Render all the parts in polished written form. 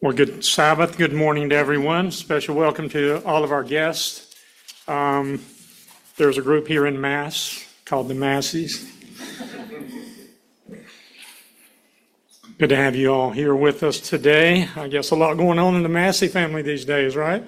Well, good Sabbath. Good morning to everyone. Special welcome to all of our guests. There's a group here in Mass called the Massies. Good to have you all here with us today. I guess a lot going on in the Massey family these days, right?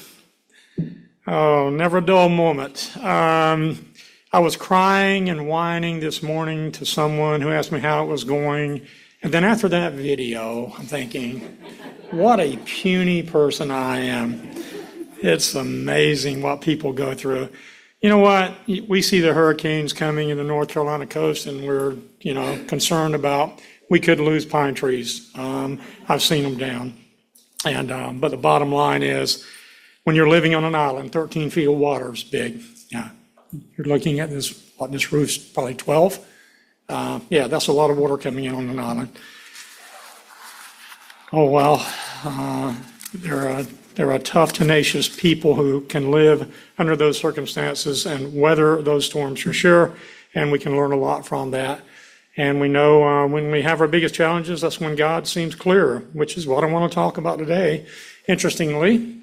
Oh, never a dull moment. I was crying and whining this morning to someone who asked me how it was going. And then after that video, I'm thinking, what a puny person I am. It's amazing what people go through. You know what? We see the hurricanes coming in the North Carolina coast, and we're, concerned about we could lose pine trees. I've seen them down. But the bottom line is, when you're living on an island, 13 feet of water is big. Yeah, you're looking at this roof's probably 12. That's a lot of water coming in on an island. Oh, well, there are tough, tenacious people who can live under those circumstances and weather those storms for sure, and we can learn a lot from that. And we know when we have our biggest challenges, that's when God seems clearer, which is what I want to talk about today, interestingly.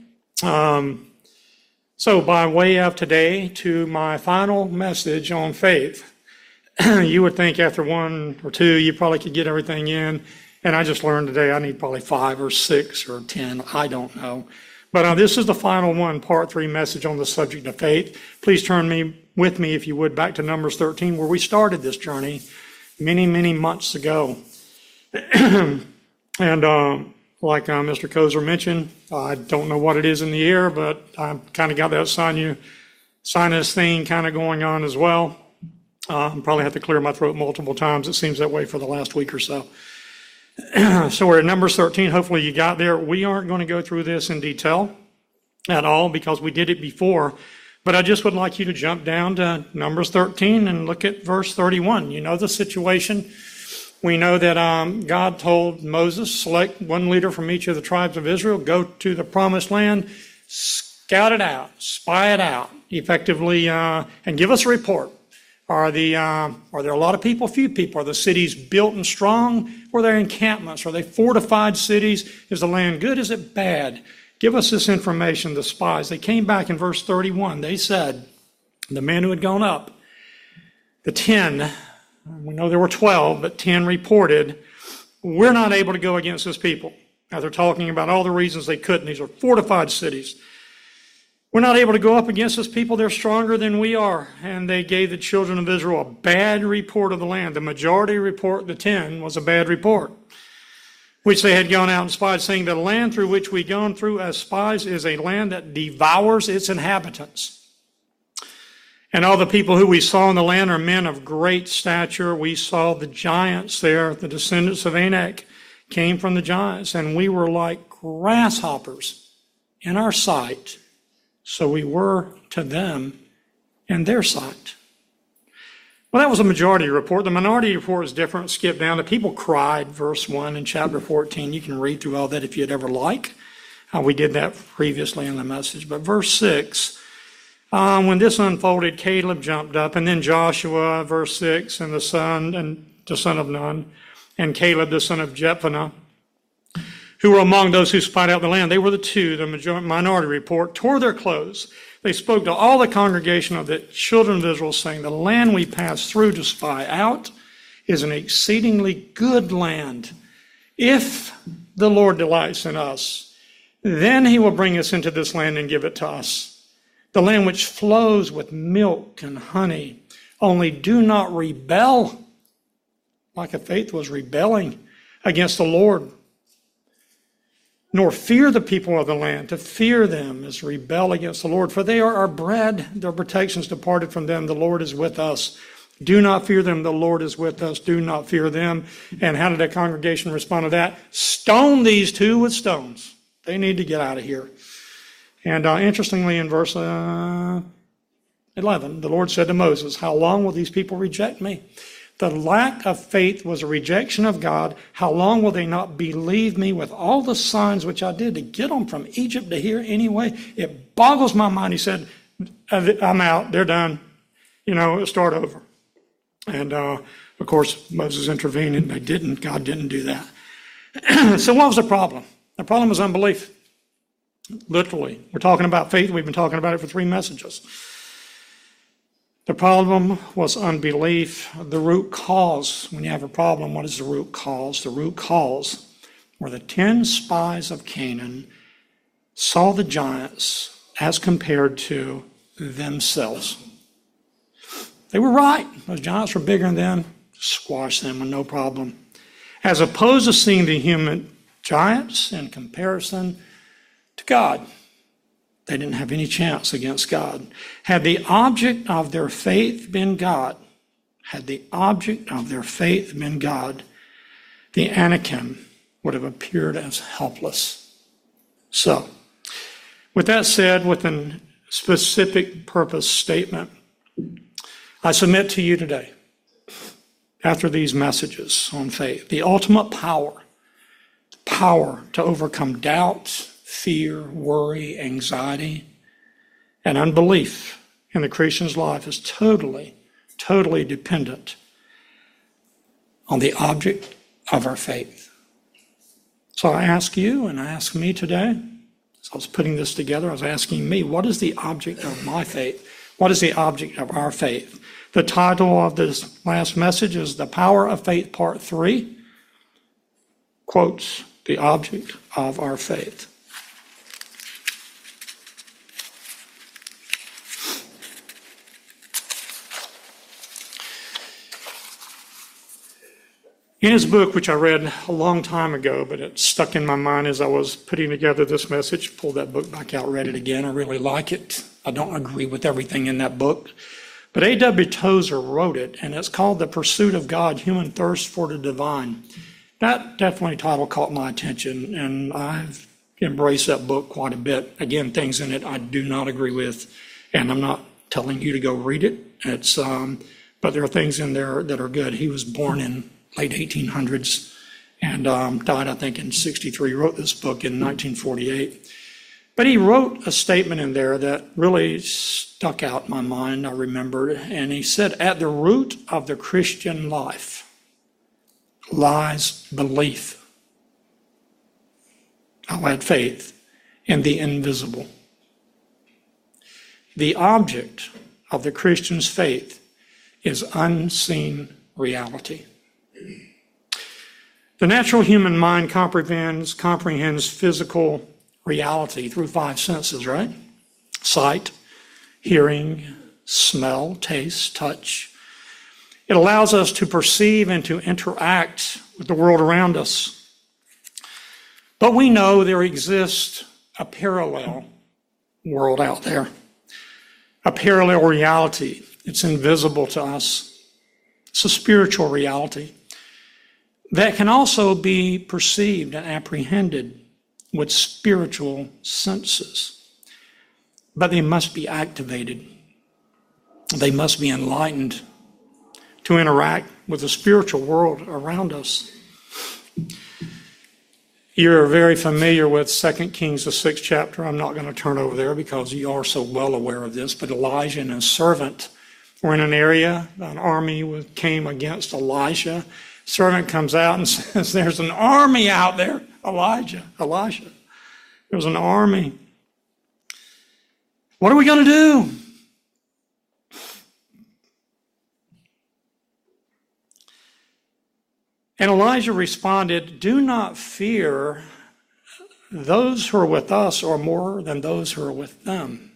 So by way of today to my final message on faith, you would think after one or two, you probably could get everything in. And I just learned today I need probably 5 or 6 or 10. I don't know. But this is the final one, part 3 message on the subject of faith. Please turn with me, if you would, back to Numbers 13, where we started this journey many, many months ago. And like Mr. Kozer mentioned, I don't know what it is in the air, but I kind of got that sinus thing kind of going on as well. Probably have to clear my throat multiple times. It seems that way for the last week or so. So we're at Numbers 13. Hopefully you got there. We aren't going to go through this in detail at all because we did it before. But I just would like you to jump down to Numbers 13 and look at verse 31. You know the situation. We know that God told Moses, select one leader from each of the tribes of Israel, go to the promised land, scout it out, spy it out effectively, and give us a report. Are there a lot of people, few people? Are the cities built and strong? Or are there encampments? Are they fortified cities? Is the land good? Is it bad? Give us this information, the spies. They came back in verse 31. They said, the men who had gone up, the 10, we know there were 12, but 10 reported, we're not able to go against this people. Now they're talking about all the reasons they couldn't. These are fortified cities. We're not able to go up against this people. They're stronger than we are. And they gave the children of Israel a bad report of the land. The majority report, the 10, was a bad report, which they had gone out and spied, saying, the land through which we've gone through as spies is a land that devours its inhabitants. And all the people who we saw in the land are men of great stature. We saw the giants there, the descendants of Anak came from the giants, and we were like grasshoppers in our sight. So we were to them in their sight. Well, that was a majority report. The minority report is different. Skip down. The people cried, verse 1 in chapter 14. You can read through all that if you'd ever like. We did that previously in the message. But verse 6, when this unfolded, Caleb jumped up, and then Joshua, verse 6, and the son of Nun, and Caleb, the son of Jephunneh, who were among those who spied out the land. They were the two, the minority report, tore their clothes. They spoke to all the congregation of the children of Israel, saying, the land we passed through to spy out is an exceedingly good land. If the Lord delights in us, then he will bring us into this land and give it to us. The land which flows with milk and honey. Only do not rebel, like a faith was rebelling against the Lord. Nor fear the people of the land. To fear them is rebel against the Lord. For they are our bread. Their protections departed from them. The Lord is with us. Do not fear them. The Lord is with us. Do not fear them. And how did the congregation respond to that? Stone these two with stones. They need to get out of here. And interestingly, in verse 11, the Lord said to Moses, how long will these people reject me? The lack of faith was a rejection of God. How long will they not believe me with all the signs which I did to get them from Egypt to here anyway? It boggles my mind. He said, I'm out. They're done. Start over. And, of course, Moses intervened and they didn't. God didn't do that. So what was the problem? The problem is unbelief. Literally. We're talking about faith. We've been talking about it for 3 messages. The problem was unbelief. The root cause, when you have a problem, what is the root cause? The root cause were the 10 spies of Canaan saw the giants as compared to themselves. They were right. Those giants were bigger than them. Squash them with no problem. As opposed to seeing the human giants in comparison to God. They didn't have any chance against God. Had the object of their faith been God, the Anakim would have appeared as helpless. So, with that said, with a specific purpose statement, I submit to you today, after these messages on faith, the ultimate power to overcome doubt, fear, worry, anxiety, and unbelief in the Christian's life is totally dependent on the object of our faith. So I ask you, and I ask me today, as I was putting this together, I was asking me, what is the object of my faith? What is the object of our faith? The title of this last message is The Power of Faith, Part 3, quotes the object of our faith. In his book, which I read a long time ago, but it stuck in my mind as I was putting together this message, pulled that book back out, read it again. I really like it. I don't agree with everything in that book. But A.W. Tozer wrote it, and it's called The Pursuit of God, Human Thirst for the Divine. That definitely title caught my attention, and I've embraced that book quite a bit. Again, things in it I do not agree with, and I'm not telling you to go read it. But there are things in there that are good. He was born in late 1800s and died, I think, in 63. He wrote this book in 1948. But he wrote a statement in there that really stuck out in my mind, I remembered. And he said, at the root of the Christian life lies belief. I'll add faith in the invisible. The object of the Christian's faith is unseen reality. The natural human mind comprehends physical reality through 5 senses, right? Sight, hearing, smell, taste, touch. It allows us to perceive and to interact with the world around us. But we know there exists a parallel world out there, a parallel reality. It's invisible to us. It's a spiritual reality that can also be perceived and apprehended with spiritual senses. But they must be activated. They must be enlightened to interact with the spiritual world around us. You're very familiar with 2 Kings, the 6th chapter. I'm not going to turn over there because you are so well aware of this. But Elijah and his servant were in an area. An army came against Elijah. Servant comes out and says, there's an army out there. Elisha. There's an army. What are we going to do? And Elijah responded, do not fear. Those who are with us are more than those who are with them.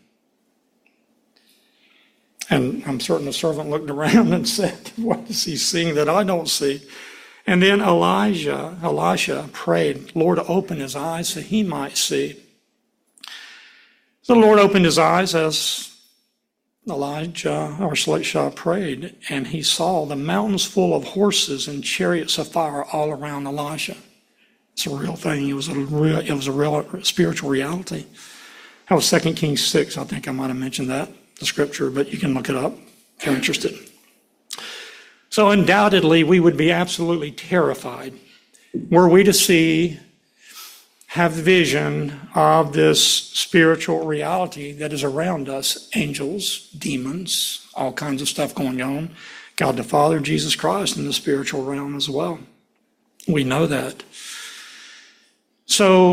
And I'm certain the servant looked around and said, what is he seeing that I don't see? And then Elisha prayed, Lord, open his eyes so he might see. So the Lord opened his eyes as Elisha prayed, and he saw the mountains full of horses and chariots of fire all around Elisha. It's a real thing. It was a real spiritual reality. That was 2 Kings 6. I think I might have mentioned that, the scripture, but you can look it up if you're interested. So undoubtedly, we would be absolutely terrified were we to have vision of this spiritual reality that is around us, angels, demons, all kinds of stuff going on, God the Father, Jesus Christ in the spiritual realm as well. We know that. So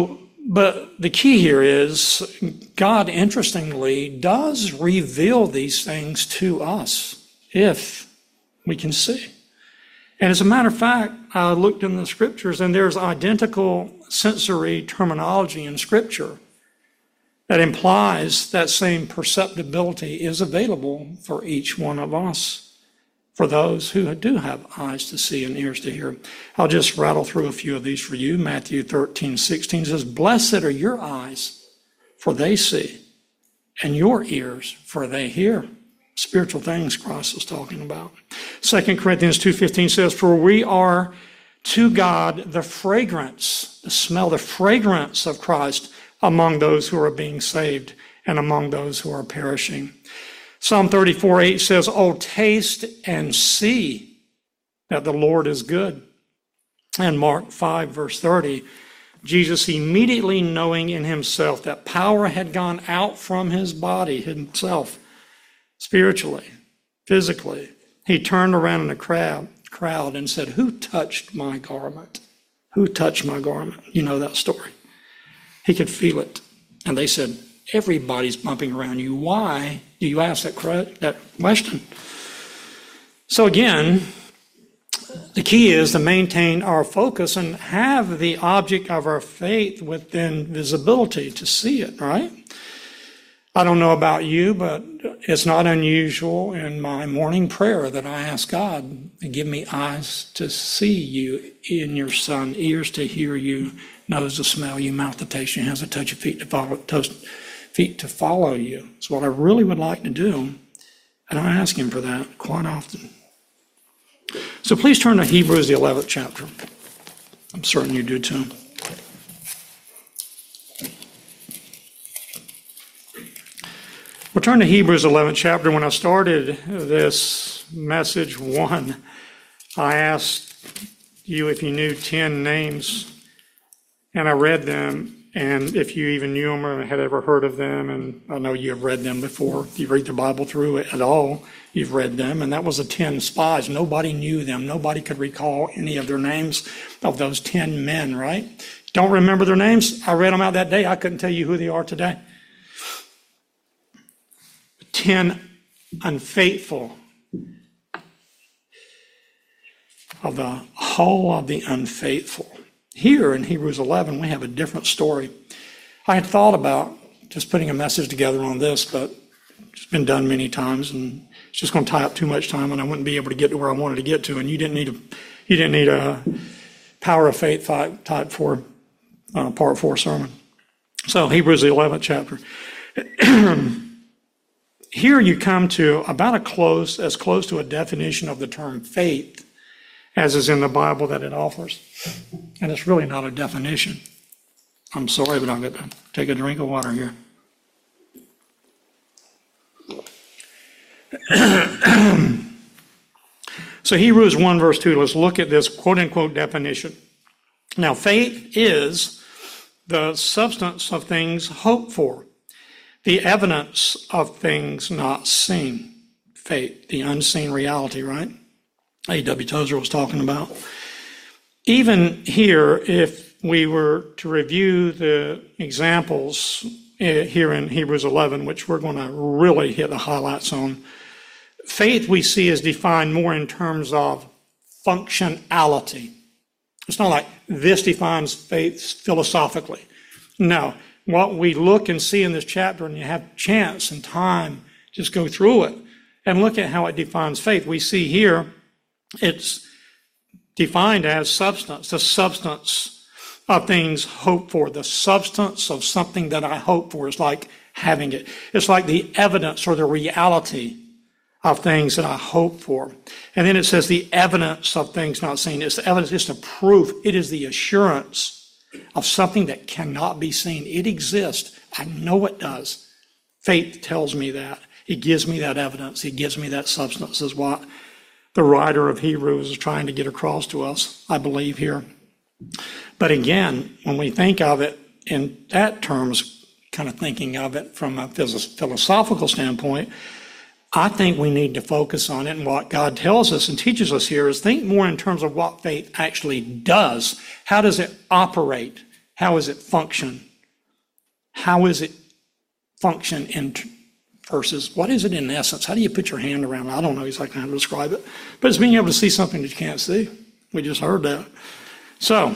But the key here is God, interestingly, does reveal these things to us if we can see. And as a matter of fact, I looked in the scriptures and there's identical sensory terminology in scripture that implies that same perceptibility is available for each one of us, for those who do have eyes to see and ears to hear. I'll just rattle through a few of these for you. Matthew 13:16 says, "Blessed are your eyes, for they see, and your ears, for they hear." Spiritual things Christ is talking about. 2 Corinthians 2:15 says, "For we are to God the fragrance," the smell, the fragrance of Christ among those who are being saved and among those who are perishing. Psalm 34:8 says, "Oh, taste and see that the Lord is good." And Mark 5, verse 30, Jesus, immediately knowing in himself that power had gone out from his body, himself, spiritually, physically, he turned around in the crowd and said, "Who touched my garment? Who touched my garment?" You know that story. He could feel it. And they said, "Everybody's bumping around you. Why do you ask that question?" So again, the key is to maintain our focus and have the object of our faith within visibility to see it, right? I don't know about you, but it's not unusual in my morning prayer that I ask God to give me eyes to see you in your Son, ears to hear you, nose to smell you, mouth to taste you, hands to touch you, feet to follow you. It's what I really would like to do, and I ask him for that quite often. So please turn to Hebrews, the 11th chapter. I'm certain you do too. We'll turn to Hebrews 11th chapter. When I started this message one, I asked you if you knew 10 names, and I read them, and if you even knew them or had ever heard of them, and I know you have read them before. If you read the Bible through it at all, you've read them, and that was the 10 spies. Nobody knew them. Nobody could recall any of their names of those 10 men, right? Don't remember their names? I read them out that day. I couldn't tell you who they are today. 10 unfaithful of the whole of the unfaithful. Here in Hebrews 11, we have a different story. I had thought about just putting a message together on this, but it's been done many times, and it's just going to tie up too much time, and I wouldn't be able to get to where I wanted to get to. And you didn't need a power of faith type for part 4 sermon. So Hebrews the 11th chapter. Here you come to about as close to a definition of the term faith as is in the Bible that it offers. And it's really not a definition. I'm sorry, but I'm going to take a drink of water here. So Hebrews 1 verse 2, let's look at this quote-unquote definition. Now, faith is the substance of things hoped for, the evidence of things not seen. Faith, the unseen reality, right? A.W. Tozer was talking about. Even here, if we were to review the examples here in Hebrews 11, which we're going to really hit the highlights on, faith we see is defined more in terms of functionality. It's not like this defines faith philosophically. No. What we look and see in this chapter, and you have chance and time, just go through it and look at how it defines faith. We see here it's defined as substance, the substance of things hoped for, the substance of something that I hope for is like having it. It's like the evidence or the reality of things that I hope for. And then it says the evidence of things not seen. It's the evidence, it's the proof, it is the assurance of something that cannot be seen. It exists. I know it does. Faith tells me that. It gives me that evidence. It gives me that substance, is what the writer of Hebrews is trying to get across to us, I believe, here. But again, when we think of it in that terms, kind of thinking of it from a philosophical standpoint, I think we need to focus on it, and what God tells us and teaches us here is think more in terms of what faith actually does. How does it operate? How does it function? how is it function in versus what is it in essence? How do you put your hand around it? I don't know exactly how to describe it, but it's being able to see something that you can't see. We just heard that. So,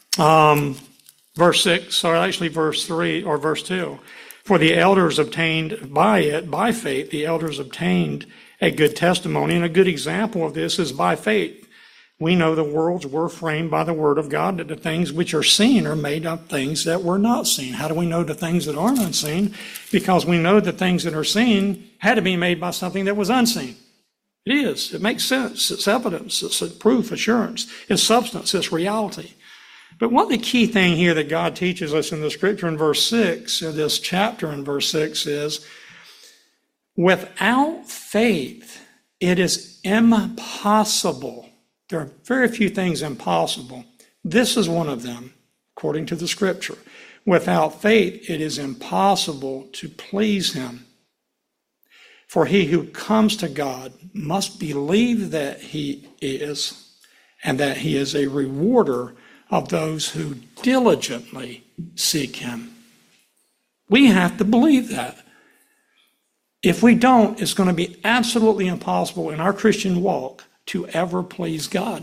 verse 6, or actually verse 3 or verse 2. For the elders obtained by it, by faith, the elders obtained a good testimony. And a good example of this is by faith. We know the worlds were framed by the word of God, that the things which are seen are made of things that were not seen. How do we know the things that aren't unseen? Because we know the things that are seen had to be made by something that was unseen. It is. It makes sense. It's evidence. It's a proof, assurance. It's substance. It's reality. But what the key thing here that God teaches us in the scripture in verse 6, or this chapter in verse 6 is, without faith, it is impossible. There are very few things impossible. This is one of them, according to the scripture. Without faith, it is impossible to please him. For he who comes to God must believe that he is, and that he is a rewarder of those who diligently seek him. We have to believe that. If we don't, it's going to be absolutely impossible in our Christian walk to ever please God.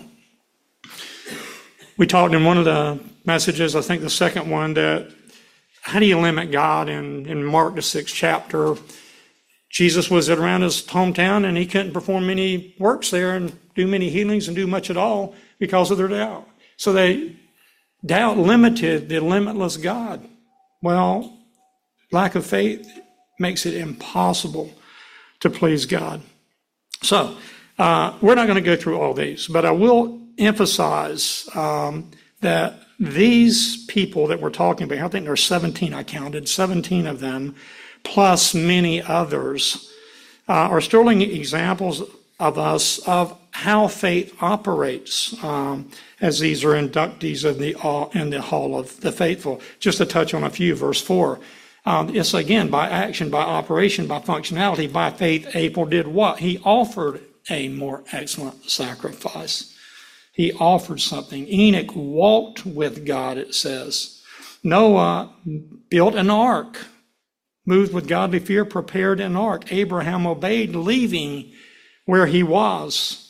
We talked in one of the messages, I think the second one, that how do you limit God? In Mark, the 6th chapter, Jesus was around his hometown and he couldn't perform many works there and do many healings and do much at all because of their doubt. So doubt limited the limitless God. Well, lack of faith makes it impossible to please God. So, we're not going to go through all these, but I will emphasize that these people that we're talking about, I think there are 17 I counted, 17 of them, plus many others, are sterling examples of us of how faith operates, as these are inductees in the Hall of the Faithful. Just to touch on a few, verse 4. It's again, by action, by operation, by functionality, by faith, Abel did what? He offered a more excellent sacrifice. He offered something. Enoch walked with God, it says. Noah built an ark, moved with godly fear, prepared an ark. Abraham obeyed, leaving where he was.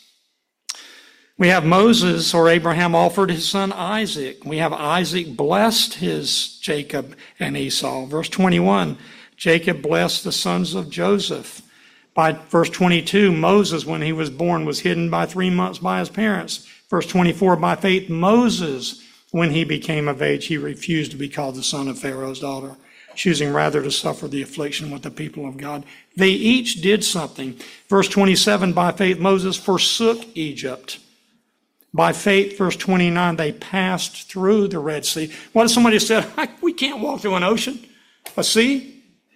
We have Moses, or Abraham, offered his son Isaac. We have Isaac blessed his Jacob and Esau. Verse 21, Jacob blessed the sons of Joseph. By verse 22, Moses, when he was born, was hidden by 3 months by his parents. Verse 24, by faith, Moses, when he became of age, he refused to be called the son of Pharaoh's daughter, choosing rather to suffer the affliction with the people of God. They each did something. Verse 27, by faith, Moses forsook Egypt. By faith, verse 29, they passed through the Red Sea. What if somebody said, we can't walk through an ocean, a sea?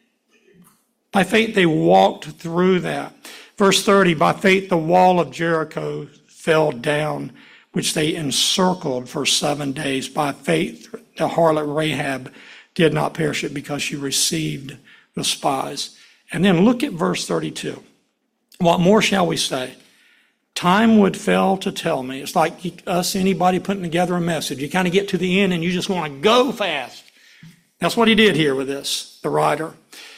By faith, they walked through that. Verse 30, by faith, the wall of Jericho fell down, which they encircled for 7 days. By faith, the harlot Rahab did not perish it because she received the spies. And then look at verse 32. What more shall we say? Time would fail to tell me. It's like anybody putting together a message. You kind of get to the end and you just want to go fast. That's what he did here with this, the writer.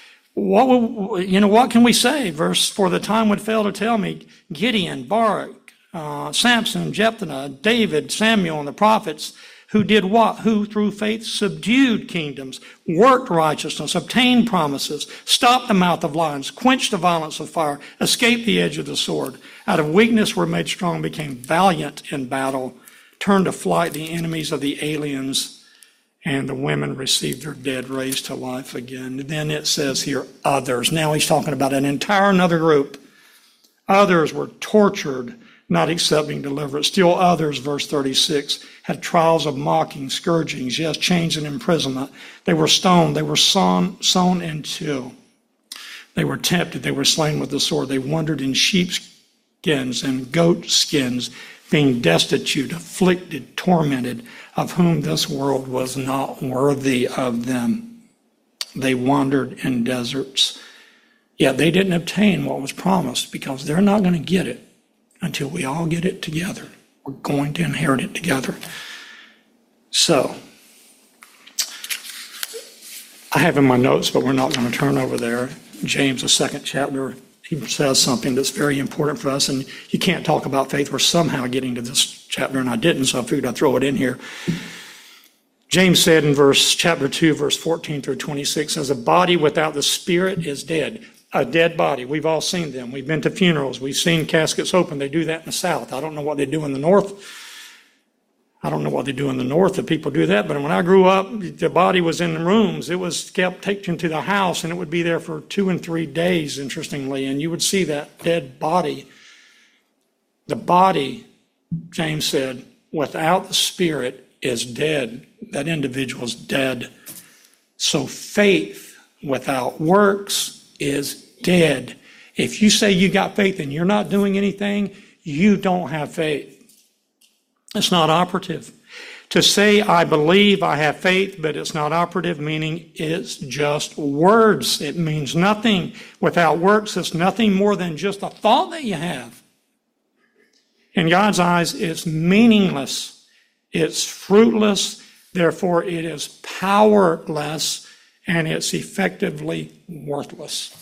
What can we say? For the time would fail to tell me. Gideon, Barak, Samson, Jephthah, David, Samuel, and the prophets, who did what? Who through faith subdued kingdoms, worked righteousness, obtained promises, stopped the mouth of lions, quenched the violence of fire, escaped the edge of the sword. Out of weakness were made strong, became valiant in battle, turned to flight the enemies of the aliens, and the women received their dead raised to life again. And then it says here, others. Now he's talking about an entire another group. Others were tortured, not accepting deliverance. Still others, verse 36, had trials of mocking, scourgings, yes, chains and imprisonment. They were stoned. They were sown in two. They were tempted. They were slain with the sword. They wandered in sheepskins and goat skins, being destitute, afflicted, tormented, of whom this world was not worthy of them. They wandered in deserts. Yet they didn't obtain what was promised because they're not going to get it until we all get it together. We're going to inherit it together. So, I have in my notes, but we're not going to turn over there. James, the second chapter, he says something that's very important for us, and you can't talk about faith. We're somehow getting to this chapter, and I didn't, so I figured I'd throw it in here. James said in chapter 2, verse 14 through 26, says, a body without the spirit is dead. A dead body. We've all seen them. We've been to funerals. We've seen caskets open. They do that in the South. I don't know what they do in the North. That people do that. But when I grew up, the body was in the rooms. It was kept taken to the house, and it would be there for 2 and 3 days, interestingly. And you would see that dead body. The body, James said, without the spirit is dead. That individual's dead. So faith without works is dead. If you say you got faith and you're not doing anything, you don't have faith. It's not operative. To say I believe, I have faith, but it's not operative, meaning it's just words. It means nothing. Without works, it's nothing more than just a thought that you have. In God's eyes, it's meaningless. It's fruitless. Therefore, it is powerless, and it's effectively worthless.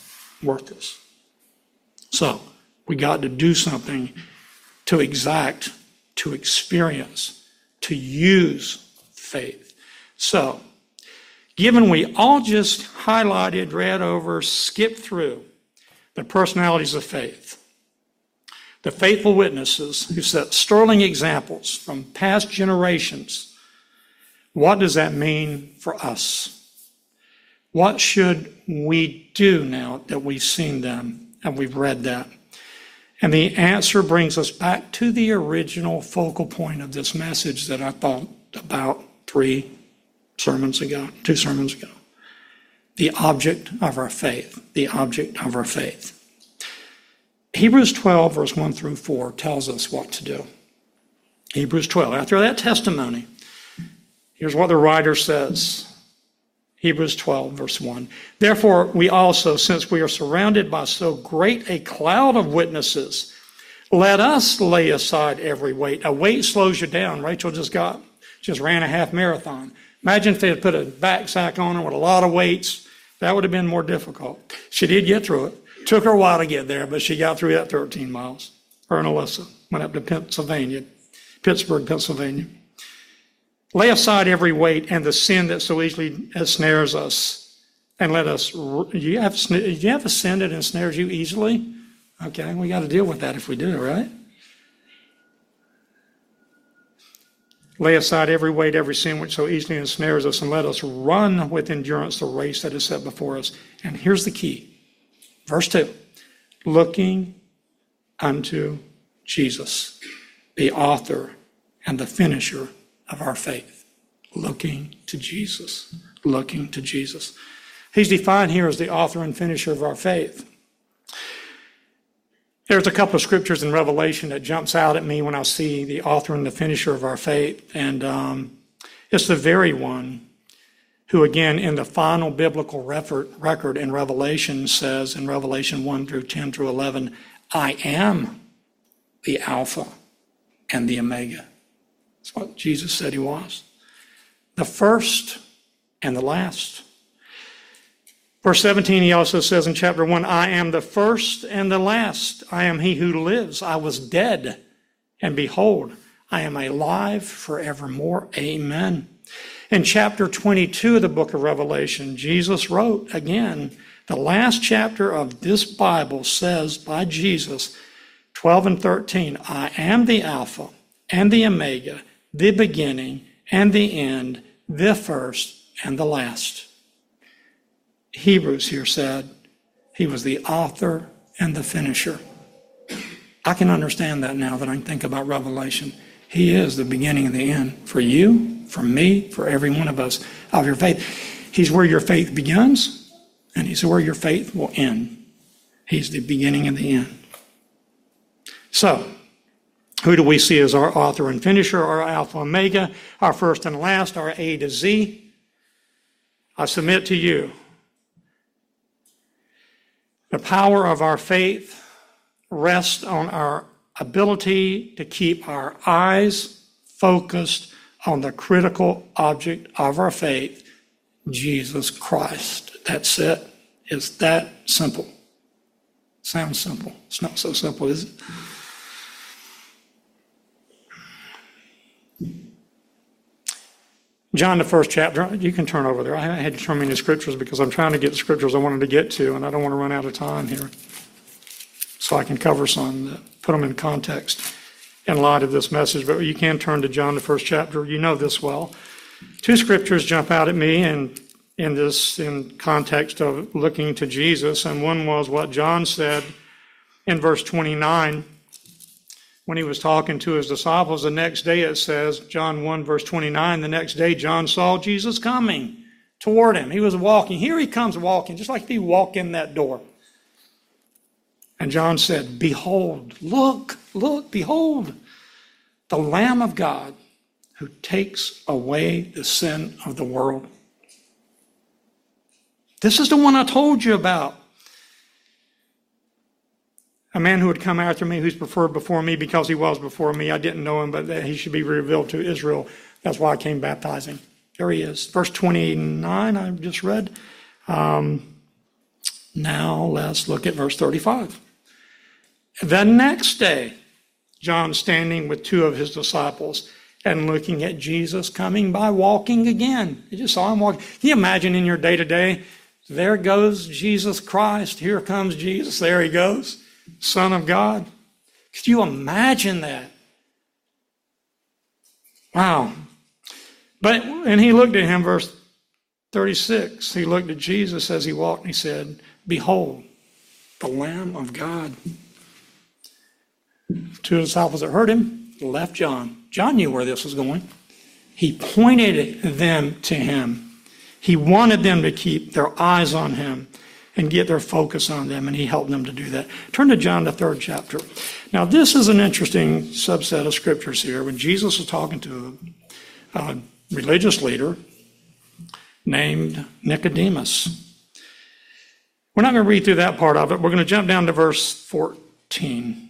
So, we got to do something to exact, to experience, to use faith. So, given we all just highlighted, read over, skipped through the personalities of faith, the faithful witnesses who set sterling examples from past generations, what does that mean for us? What should we do now that we've seen them and we've read that? And the answer brings us back to the original focal point of this message that I thought about 2 sermons ago. The object of our faith. The object of our faith. Hebrews 12, verse 1 through 4 tells us what to do. Hebrews 12. After that testimony, here's what the writer says. Hebrews 12, verse 1. Therefore, we also, since we are surrounded by so great a cloud of witnesses, let us lay aside every weight. A weight slows you down. Rachel just ran a half marathon. Imagine if they had put a backpack on her with a lot of weights. That would have been more difficult. She did get through it. Took her a while to get there, but she got through that 13 miles. Her and Alyssa went up to Pittsburgh, Pennsylvania. Lay aside every weight and the sin that so easily ensnares us, and let us. Do you have a sin that ensnares you easily? Okay, we got to deal with that if we do, right? Lay aside every weight, every sin which so easily ensnares us, and let us run with endurance the race that is set before us. And here's the key. Verse 2. Looking unto Jesus, the author and the finisher of our faith. Looking to Jesus. Looking to Jesus. He's defined here as the author and finisher of our faith. There's a couple of scriptures in Revelation that jumps out at me when I see the author and the finisher of our faith. And it's the very one who, again, in the final biblical record in Revelation says, in Revelation 1 through 10 through 11, I am the Alpha and the Omega. That's what Jesus said he was. The first and the last. Verse 17, he also says in chapter 1, I am the first and the last. I am he who lives. I was dead, and behold, I am alive forevermore. Amen. In chapter 22 of the book of Revelation, Jesus wrote again, the last chapter of this Bible says by Jesus, 12 and 13, I am the Alpha and the Omega, the beginning and the end, the first and the last. Hebrews here said he was the author and the finisher. I can understand that now that I think about Revelation. He is the beginning and the end for you, for me, for every one of us of your faith. He's where your faith begins, and he's where your faith will end. He's the beginning and the end. So, who do we see as our author and finisher, our Alpha Omega, our first and last, our A to Z? I submit to you, the power of our faith rests on our ability to keep our eyes focused on the critical object of our faith, Jesus Christ. That's it. It's that simple. Sounds simple. It's not so simple, is it? John, the first chapter, you can turn over there. I had to turn me into scriptures because I'm trying to get the scriptures I wanted to get to, and I don't want to run out of time here. So I can cover some, put them in context in light of this message. But you can turn to John, the first chapter. You know this well. Two scriptures jump out at me and in context of looking to Jesus, and one was what John said in verse 29 when he was talking to his disciples. The next day it says, John 1 verse 29, the next day John saw Jesus coming toward him. He was walking. Here he comes walking, just like if he walked in that door. And John said, behold, look, behold, the Lamb of God who takes away the sin of the world. This is the one I told you about. A man who would come after me, who's preferred before me because he was before me. I didn't know him, but that he should be revealed to Israel. That's why I came baptizing. There he is. Verse 29, I just read. Now let's look at verse 35. The next day, John standing with two of his disciples and looking at Jesus coming by, walking again. You just saw him walking. Can you imagine in your day-to-day, there goes Jesus Christ. Here comes Jesus. There he goes. Son of God. Could you imagine that? Wow. And he looked at him, verse 36. He looked at Jesus as he walked and he said, behold, the Lamb of God. Two disciples that heard him left John. John knew where this was going. He pointed them to him. He wanted them to keep their eyes on him and get their focus on them, and he helped them to do that. Turn to John, the 3rd chapter. Now, this is an interesting subset of scriptures here. When Jesus was talking to a religious leader named Nicodemus. We're not going to read through that part of it. We're going to jump down to verse 14.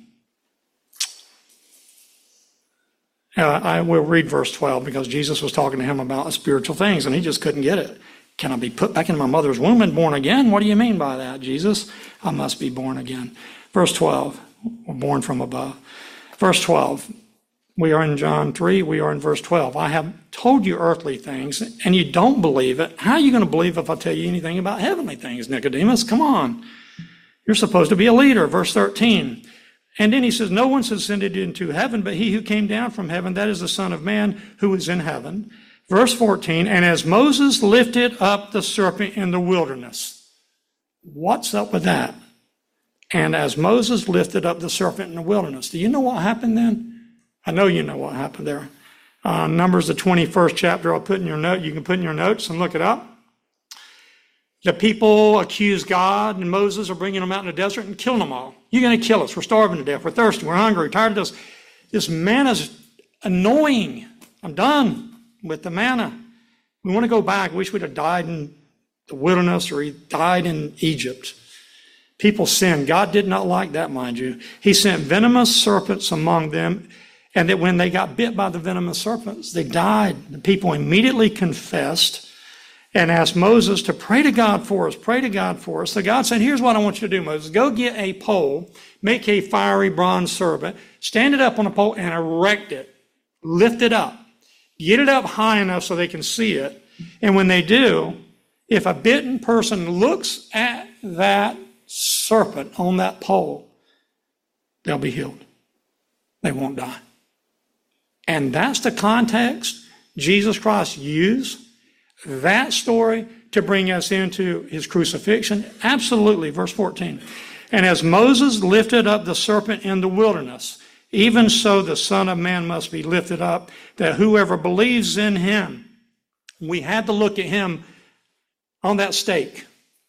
I will read verse 12 because Jesus was talking to him about spiritual things, and he just couldn't get it. Can I be put back in my mother's womb and born again? What do you mean by that, Jesus? I must be born again. Verse 12, we're born from above. Verse 12, we are in John 3, we are in verse 12. I have told you earthly things, and you don't believe it. How are you going to believe if I tell you anything about heavenly things, Nicodemus? Come on. You're supposed to be a leader. Verse 13. And then he says, no one's ascended into heaven, but he who came down from heaven, that is the Son of Man who is in heaven. Verse 14, and as Moses lifted up the serpent in the wilderness. What's up with that? And as Moses lifted up the serpent in the wilderness. Do you know what happened then? I know you know what happened there. Numbers, the 21st chapter, I'll put in your note. You can put in your notes and look it up. The people accused God and Moses of bringing them out in the desert and killing them all. You're going to kill us. We're starving to death. We're thirsty. We're hungry. We're tired of this. This manna's annoying. I'm done with the manna. We want to go back. Wish we'd have died in the wilderness or he died in Egypt. People sinned. God did not like that, mind you. He sent venomous serpents among them, and that when they got bit by the venomous serpents, they died. The people immediately confessed and asked Moses to pray to God for us, pray to God for us. So God said, here's what I want you to do, Moses. Go get a pole, make a fiery bronze serpent, stand it up on a pole and erect it, lift it up. Get it up high enough so they can see it. And when they do, if a bitten person looks at that serpent on that pole, they'll be healed. They won't die. And that's the context Jesus Christ used that story to bring us into his crucifixion. Absolutely. Verse 14. And as Moses lifted up the serpent in the wilderness, even so the Son of Man must be lifted up, that whoever believes in him, we had to look at him on that stake.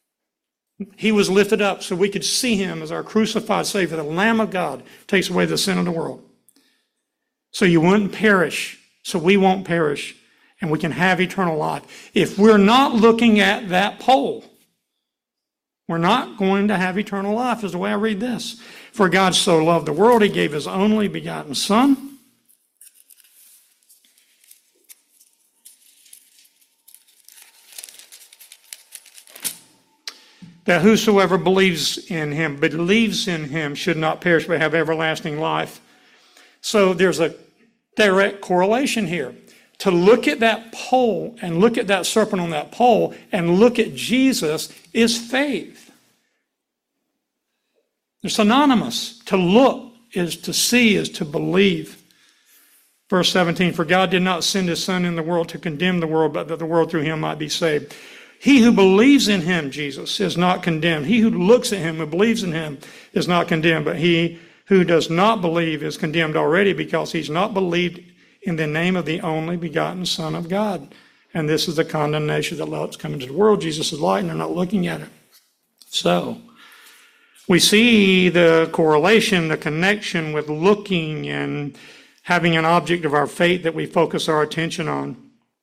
He was lifted up so we could see him as our crucified Savior. The Lamb of God takes away the sin of the world. So you wouldn't perish, so we won't perish, and we can have eternal life. If we're not looking at that pole, we're not going to have eternal life, is the way I read this. For God so loved the world, he gave his only begotten Son. that whosoever believes in him should not perish but have everlasting life. So there's a direct correlation here. To look at that pole and look at that serpent on that pole and look at Jesus is faith. They're synonymous. To look is to see, is to believe. Verse 17, for God did not send his Son in the world to condemn the world, but that the world through him might be saved. He who believes in him, Jesus, is not condemned. He who looks at him, who believes in him, is not condemned. But he who does not believe is condemned already, because he's not believed in the name of the only begotten Son of God. And this is the condemnation that light's come into the world. Jesus is light, and they're not looking at it. So we see the correlation, the connection with looking and having an object of our faith that we focus our attention on.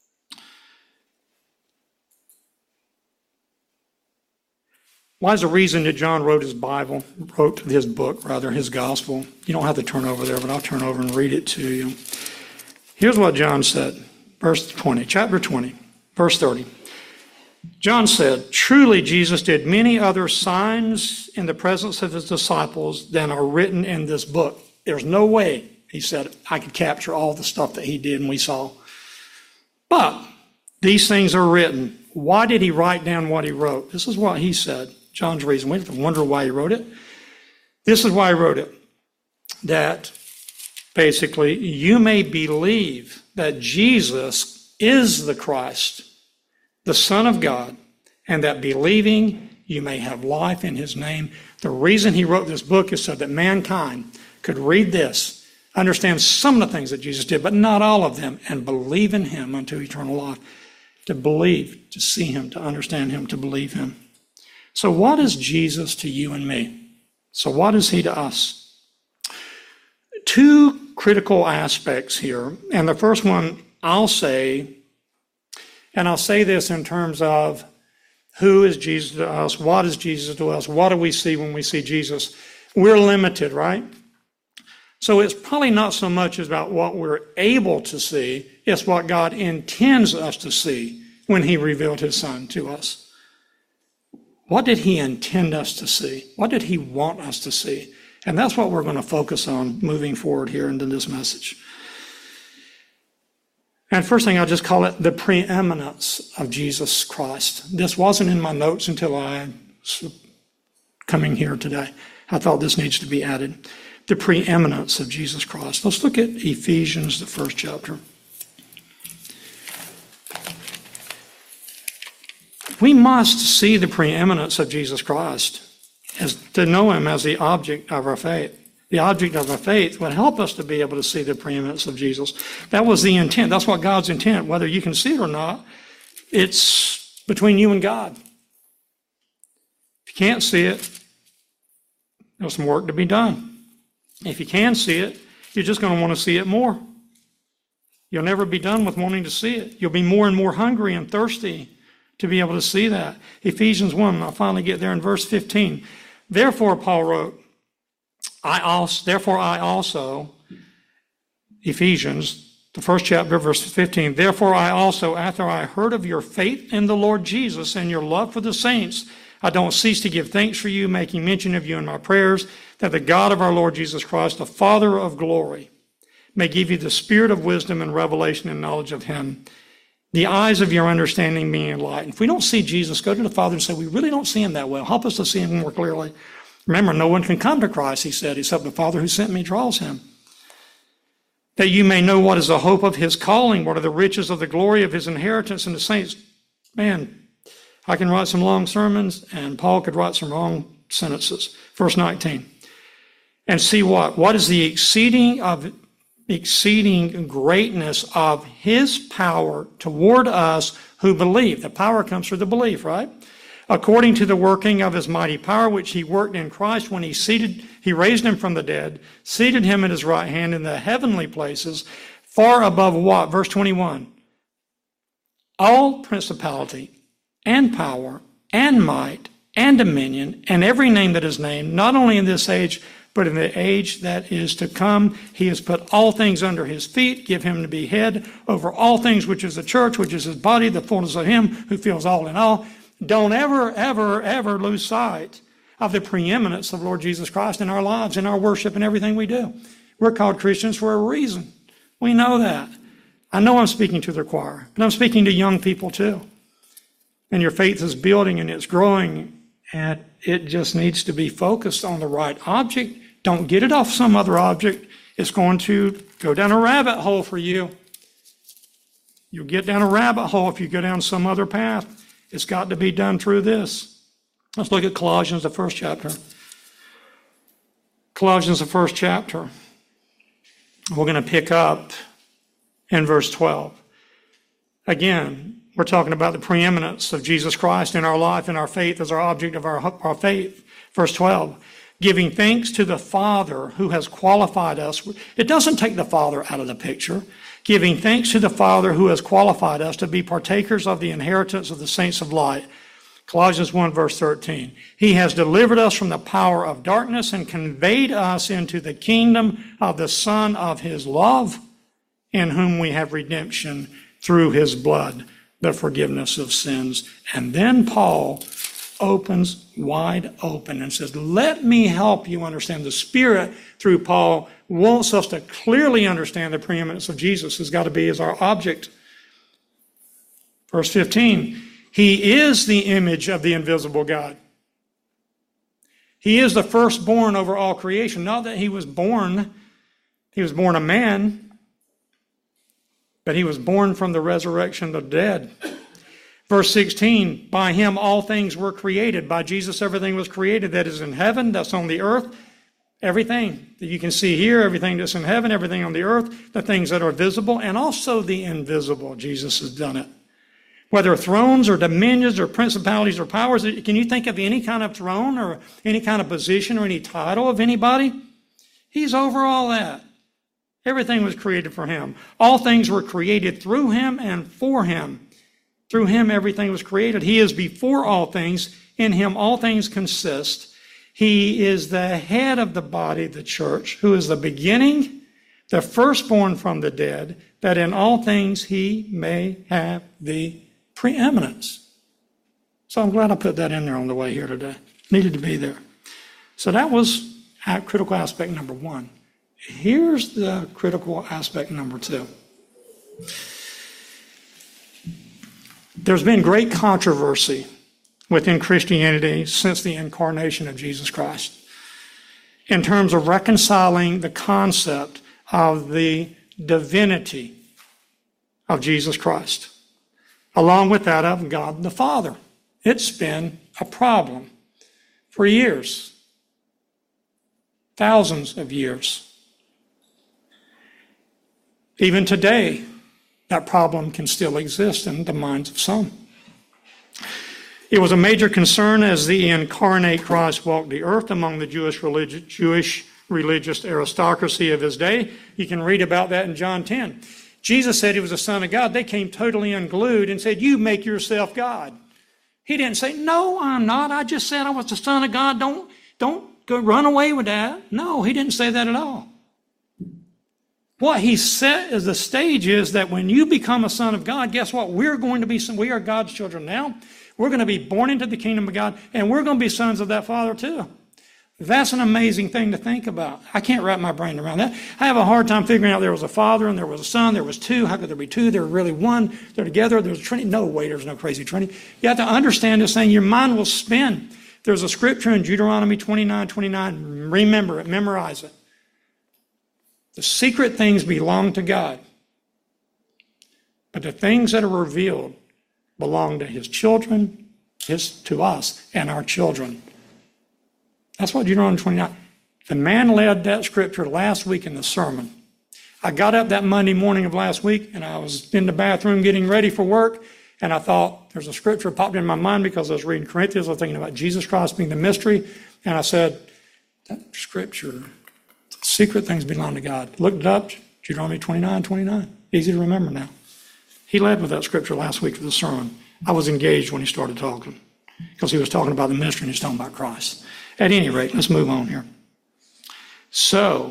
Why is the reason that John wrote his book, his gospel? You don't have to turn over there, but I'll turn over and read it to you. Here's what John said, chapter 20, verse 30. John said, truly Jesus did many other signs in the presence of his disciples than are written in this book. There's no way, he said, I could capture all the stuff that he did and we saw. But these things are written. Why did he write down what he wrote? This is what he said. John's reason. We have to wonder why he wrote it. This is why he wrote it. That basically you may believe that Jesus is the Christ, the Son of God, and that believing you may have life in his name. The reason he wrote this book is so that mankind could read this, understand some of the things that Jesus did, but not all of them, and believe in him unto eternal life. To believe, to see him, to understand him, to believe him. So what is Jesus to you and me? So what is he to us? Two critical aspects here. And the first one I'll say, and I'll say this in terms of who is Jesus to us? What is Jesus to us? What do we see when we see Jesus? We're limited, right? So it's probably not so much about what we're able to see, it's what God intends us to see when he revealed his Son to us. What did he intend us to see? What did he want us to see? And that's what we're going to focus on moving forward here into this message. And first thing, I'll just call it the preeminence of Jesus Christ. This wasn't in my notes until I was coming here today. I thought this needs to be added. The preeminence of Jesus Christ. Let's look at Ephesians, the first chapter. We must see the preeminence of Jesus Christ as to know him as the object of our faith. The object of our faith would help us to be able to see the preeminence of Jesus. That was the intent. That's what God's intent. Whether you can see it or not, it's between you and God. If you can't see it, there's some work to be done. If you can see it, you're just going to want to see it more. You'll never be done with wanting to see it. You'll be more and more hungry and thirsty to be able to see that. Ephesians 1, I'll finally get there in verse 15. Therefore, Paul wrote, I also, Ephesians, the first chapter, verse 15, therefore I also, after I heard of your faith in the Lord Jesus and your love for the saints, I don't cease to give thanks for you, making mention of you in my prayers, that the God of our Lord Jesus Christ, the Father of glory, may give you the spirit of wisdom and revelation and knowledge of him, the eyes of your understanding being enlightened. If we don't see Jesus, go to the Father and say, we really don't see him that well. Help us to see him more clearly. Remember, no one can come to Christ, he said, except the Father who sent me draws him. That you may know what is the hope of his calling, what are the riches of the glory of his inheritance in the saints. Man, I can write some long sermons, and Paul could write some long sentences. Verse 19. And see what? What is the exceeding greatness of his power toward us who believe. The power comes through the belief, right? According to the working of his mighty power, which he worked in Christ when he raised him from the dead, seated him at his right hand in the heavenly places, far above what? Verse 21. All principality and power and might and dominion and every name that is named, not only in this age, but in the age that is to come. He has put all things under his feet, give him to be head over all things, which is the church, which is his body, the fullness of him who fills all in all. don't ever, ever, ever lose sight of the preeminence of Lord Jesus Christ in our lives, in our worship, and everything we do. We're called Christians for a reason. We know that. I know I'm speaking to the choir, but I'm speaking to young people too. And your faith is building and it's growing, and it just needs to be focused on the right object. Don't get it off some other object. It's going to go down a rabbit hole for you. You'll get down a rabbit hole if you go down some other path. It's got to be done through this. Let's look at Colossians, the first chapter. Colossians, the first chapter. We're going to pick up in verse 12. Again, we're talking about the preeminence of Jesus Christ in our life and our faith as our object of our faith. Verse 12, giving thanks to the Father who has qualified us. It doesn't take the Father out of the picture. Giving thanks to the Father who has qualified us to be partakers of the inheritance of the saints of light. Colossians 1, verse 13. He has delivered us from the power of darkness and conveyed us into the kingdom of the Son of his love, in whom we have redemption through his blood, the forgiveness of sins. And then Paul opens wide open and says, let me help you understand. The Spirit, through Paul, wants us to clearly understand the preeminence of Jesus has got to be as our object. Verse 15, he is the image of the invisible God. He is the firstborn over all creation. Not that he was born a man, but he was born from the resurrection of the dead. Verse 16, by him all things were created. By Jesus everything was created that is in heaven, that's on the earth. Everything that you can see here, everything that's in heaven, everything on the earth, the things that are visible, and also the invisible. Jesus has done it. Whether thrones or dominions or principalities or powers, can you think of any kind of throne or any kind of position or any title of anybody? He's over all that. Everything was created for him. All things were created through him and for him. Through him everything was created. He is before all things. In him all things consist. He is the head of the body, the church, who is the beginning, the firstborn from the dead, that in all things he may have the preeminence. So I'm glad I put that in there on the way here today. Needed to be there. So that was critical aspect number one. Here's the critical aspect number two. There's been great controversy within Christianity since the incarnation of Jesus Christ in terms of reconciling the concept of the divinity of Jesus Christ, along with that of God the Father. It's been a problem for years, thousands of years. Even today, that problem can still exist in the minds of some. It was a major concern as the incarnate Christ walked the earth among the Jewish religious aristocracy of his day. You can read about that in John 10. Jesus said he was the Son of God. They came totally unglued and said, you make yourself God. He didn't say, no, I'm not. I just said I was the Son of God. Don't go run away with that. No, he didn't say that at all. What he set as the stage is that when you become a son of God, guess what? We are God's children now. We're going to be born into the kingdom of God, and we're going to be sons of that Father too. That's an amazing thing to think about. I can't wrap my brain around that. I have a hard time figuring out there was a Father and there was a Son, there was two. How could there be two? They're really one. They're together. There's a Trinity. No way, there's no crazy Trinity. You have to understand this thing. Your mind will spin. There's a scripture in Deuteronomy 29:29. Remember it. Memorize it. The secret things belong to God, but the things that are revealed belong to his children, to us, and our children. That's what Deuteronomy 29. The man led that scripture last week in the sermon. I got up that Monday morning of last week, and I was in the bathroom getting ready for work, and I thought, there's a scripture popped in my mind because I was reading Corinthians. I was thinking about Jesus Christ being the mystery, and I said, that scripture, secret things belong to God. Looked it up, Deuteronomy 29:29. Easy to remember now. He led with that scripture last week of the sermon. I was engaged when he started talking because he was talking about the mystery and he's talking about Christ. At any rate, let's move on here. So,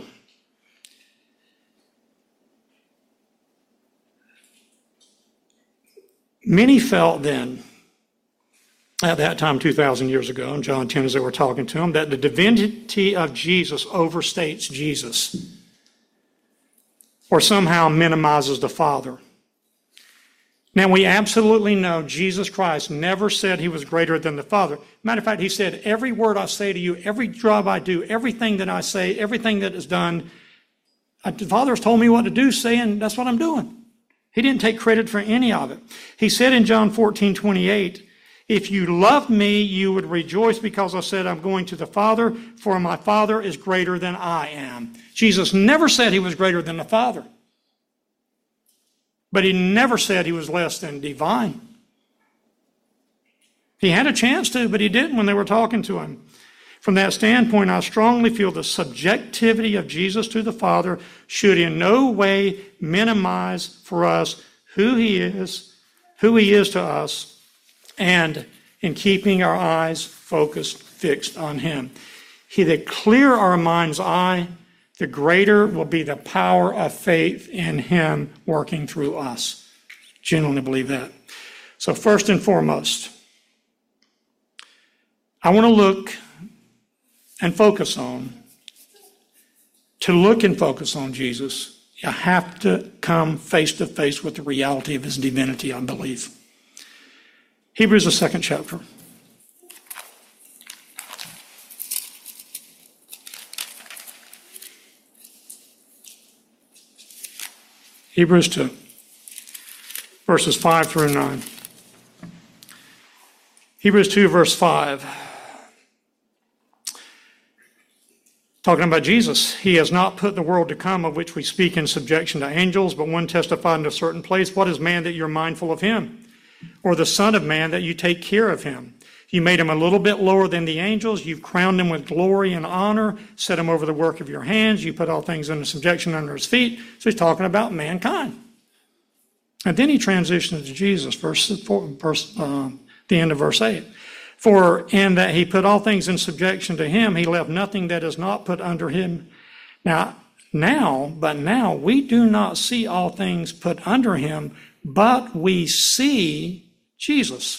many felt then at that time 2,000 years ago, in John 10 as they were talking to him, that the divinity of Jesus overstates Jesus or somehow minimizes the Father. Now, we absolutely know Jesus Christ never said he was greater than the Father. Matter of fact, he said, every word I say to you, every job I do, everything that I say, everything that is done, the Father has told me what to do, saying that's what I'm doing. He didn't take credit for any of it. He said in John 14:28, if you loved me, you would rejoice because I said I'm going to the Father, for my Father is greater than I am. Jesus never said he was greater than the Father. But he never said he was less than divine. He had a chance to, but he didn't when they were talking to him. From that standpoint, I strongly feel the subjectivity of Jesus to the Father should in no way minimize for us who he is to us, and in keeping our eyes focused, fixed on him. The clearer our mind's eye, the greater will be the power of faith in him working through us. Genuinely believe that. So first and foremost, I want to look and focus on Jesus. You have to come face to face with the reality of his divinity, I believe. Hebrews, the 2nd chapter. Hebrews 2, verses 5 through 9. Hebrews 2, verse 5. Talking about Jesus. He has not put the world to come of which we speak in subjection to angels, but one testified in a certain place, what is man that you're mindful of him? Or the Son of Man that you take care of him? You made him a little bit lower than the angels. You've crowned him with glory and honor, set him over the work of your hands. You put all things under subjection under his feet. So he's talking about mankind. And then he transitions to Jesus, the end of verse 8. For in that he put all things in subjection to him, he left nothing that is not put under him. Now, we do not see all things put under him, but we see Jesus,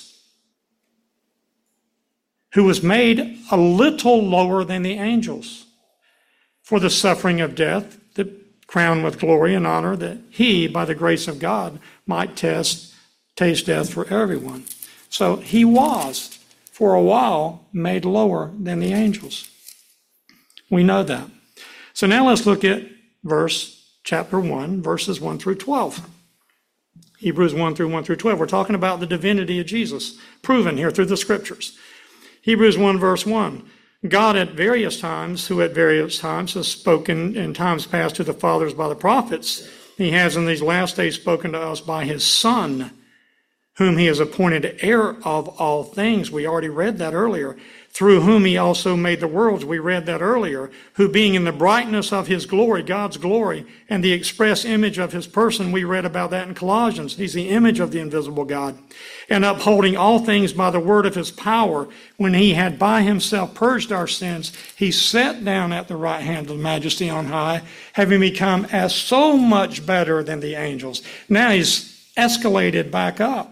who was made a little lower than the angels for the suffering of death, the crown with glory and honor, that he, by the grace of God, might taste death for everyone. So he was, for a while, made lower than the angels. We know that. So now let's look at chapter 1, verses 1 through 12. Hebrews 1 through 12. We're talking about the divinity of Jesus, proven here through the scriptures. Hebrews 1, verse 1. God at various times has spoken in times past to the fathers by the prophets. He has in these last days spoken to us by his Son, whom he has appointed heir of all things. We already read that earlier. Through whom he also made the worlds. We read that earlier. Who being in the brightness of his glory, God's glory, and the express image of his person, we read about that in Colossians. He's the image of the invisible God. And upholding all things by the word of his power, when he had by himself purged our sins, he sat down at the right hand of the majesty on high, having become as so much better than the angels. Now he's escalated back up,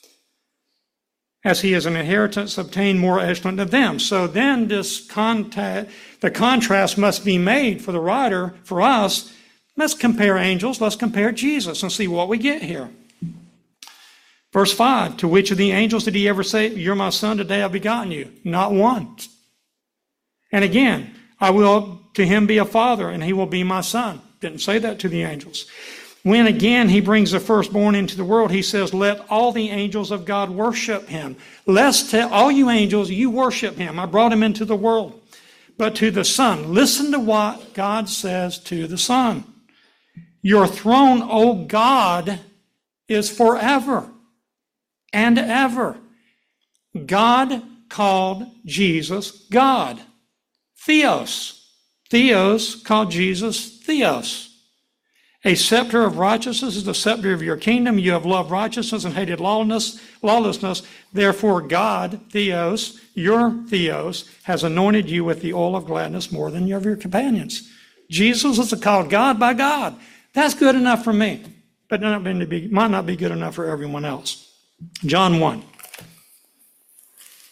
as he is an inheritance obtained more excellent than them. So then the contrast must be made for the writer, for us. Let's compare angels, let's compare Jesus and see what we get here. Verse 5, to which of the angels did he ever say, you're my son, today I've begotten you? Not one. And again, I will to him be a father, and he will be my son. Didn't say that to the angels. When again he brings the firstborn into the world, he says, let all the angels of God worship him. Let's tell all you angels, you worship him. I brought him into the world. But to the Son, listen to what God says to the Son. Your throne, O God, is forever and ever. God called Jesus God. Theos. Theos called Jesus Theos. A scepter of righteousness is the scepter of your kingdom. You have loved righteousness and hated lawlessness. Therefore God, Theos, your Theos, has anointed you with the oil of gladness more than of your companions. Jesus is called God by God. That's good enough for me, but might not be good enough for everyone else. John 1.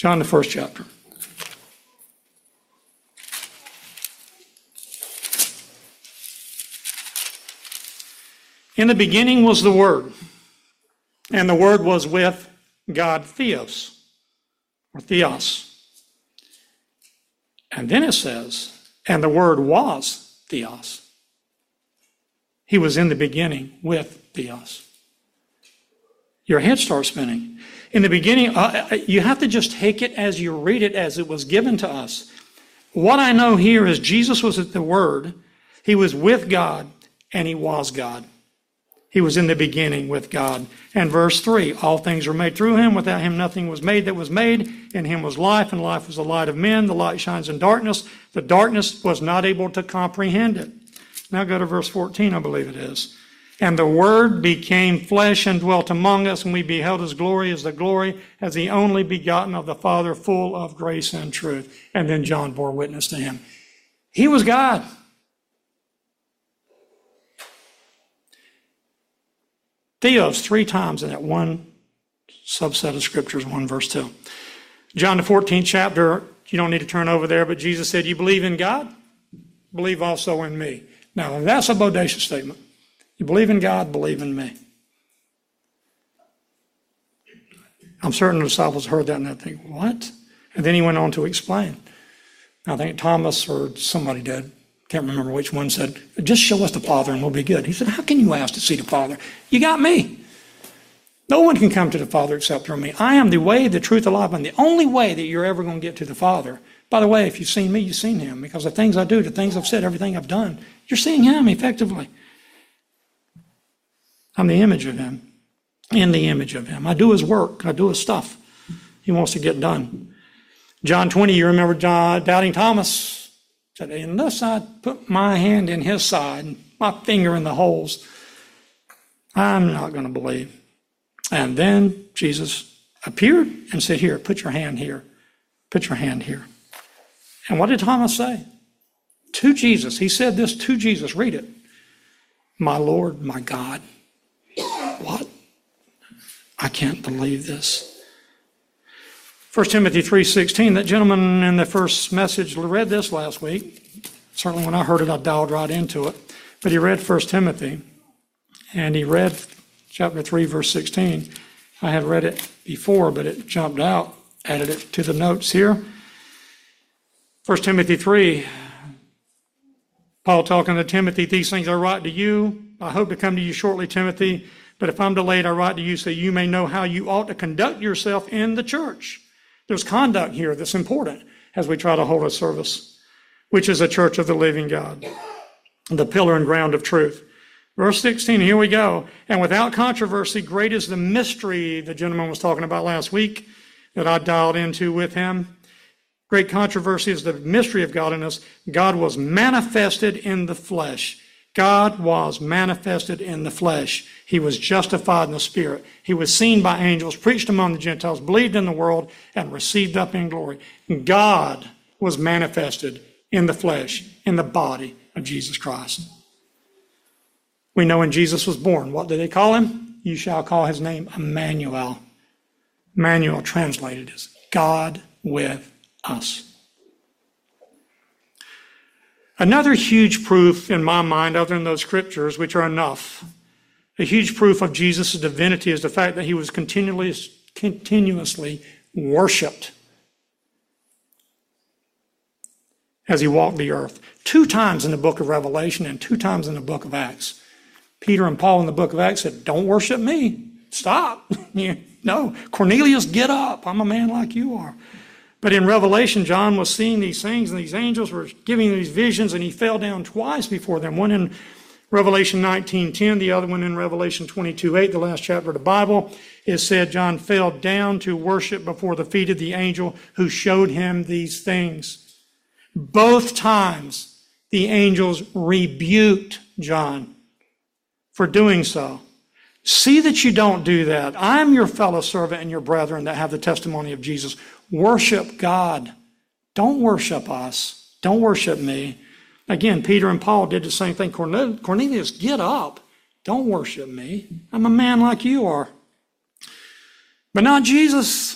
John, the first chapter. In the beginning was the Word, and the Word was with God, Theos, or Theos. And then it says, and the Word was Theos. He was in the beginning with Theos. Your head starts spinning. In the beginning, you have to just take it as you read it, as it was given to us. What I know here is Jesus was at the Word. He was with God, and he was God. He was in the beginning with God. And verse 3, all things were made through him. Without him nothing was made that was made. In him was life, and life was the light of men. The light shines in darkness. The darkness was not able to comprehend it. Now go to verse 14, I believe it is. And the Word became flesh and dwelt among us, and we beheld his glory as the glory as the only begotten of the Father, full of grace and truth. And then John bore witness to him. He was God. Theos 3 times in that one subset of scriptures, 1 verse 2. John the 14th chapter, you don't need to turn over there, but Jesus said, you believe in God? Believe also in me. Now, that's a bodacious statement. You believe in God, believe in me. I'm certain the disciples heard that and they think, what? And then he went on to explain. I think Thomas or somebody did. Can't remember which one said, just show us the Father and we'll be good. He said, how can you ask to see the Father? You got me. No one can come to the Father except through me. I am the way, the truth, the life, and the only way that you're ever going to get to the Father. By the way, if you've seen me, you've seen him. Because the things I do, the things I've said, everything I've done, you're seeing him effectively. I'm the image of him. In the image of him. I do his work. I do his stuff. He wants to get done. John 20, you remember doubting Thomas. Said, unless I put my hand in his side and my finger in the holes, I'm not going to believe. And then Jesus appeared and said, here, put your hand here. Put your hand here. And what did Thomas say? To Jesus. He said this to Jesus. Read it. My Lord, my God. What? I can't believe this. 1 Timothy 3:16, that gentleman in the first message read this last week. Certainly when I heard it, I dialed right into it. But he read 1 Timothy, and he read chapter 3, verse 16. I had read it before, but it jumped out, added it to the notes here. 1 Timothy 3, Paul talking to Timothy, these things I write to you. I hope to come to you shortly, Timothy. But if I'm delayed, I write to you so you may know how you ought to conduct yourself in the church. There's conduct here that's important as we try to hold a service, which is a church of the living God, the pillar and ground of truth. Verse 16, here we go. And without controversy, great is the mystery the gentleman was talking about last week that I dialed into with him. Great controversy is the mystery of godliness. God was manifested in the flesh. God was manifested in the flesh. He was justified in the Spirit. He was seen by angels, preached among the Gentiles, believed in the world, and received up in glory. God was manifested in the flesh, in the body of Jesus Christ. We know when Jesus was born, what did they call him? You shall call his name Emmanuel. Emmanuel translated as God with us. Another huge proof in my mind, other than those scriptures, which are enough, a huge proof of Jesus' divinity is the fact that he was continuously worshipped as he walked the earth. 2 times in the book of Revelation and 2 times in the book of Acts. Peter and Paul in the book of Acts said, don't worship me. Stop. No, Cornelius, get up. I'm a man like you are. But in Revelation, John was seeing these things, and these angels were giving these visions, and he fell down twice before them. One in Revelation 19:10, the other one in Revelation 22:8, the last chapter of the Bible. It said John fell down to worship before the feet of the angel who showed him these things. Both times, the angels rebuked John for doing so. See that you don't do that. I'm your fellow servant and your brethren that have the testimony of Jesus. Worship God. Don't worship us. Don't worship me. Again, Peter and Paul did the same thing. Cornelius, get up. Don't worship me. I'm a man like you are. But not Jesus.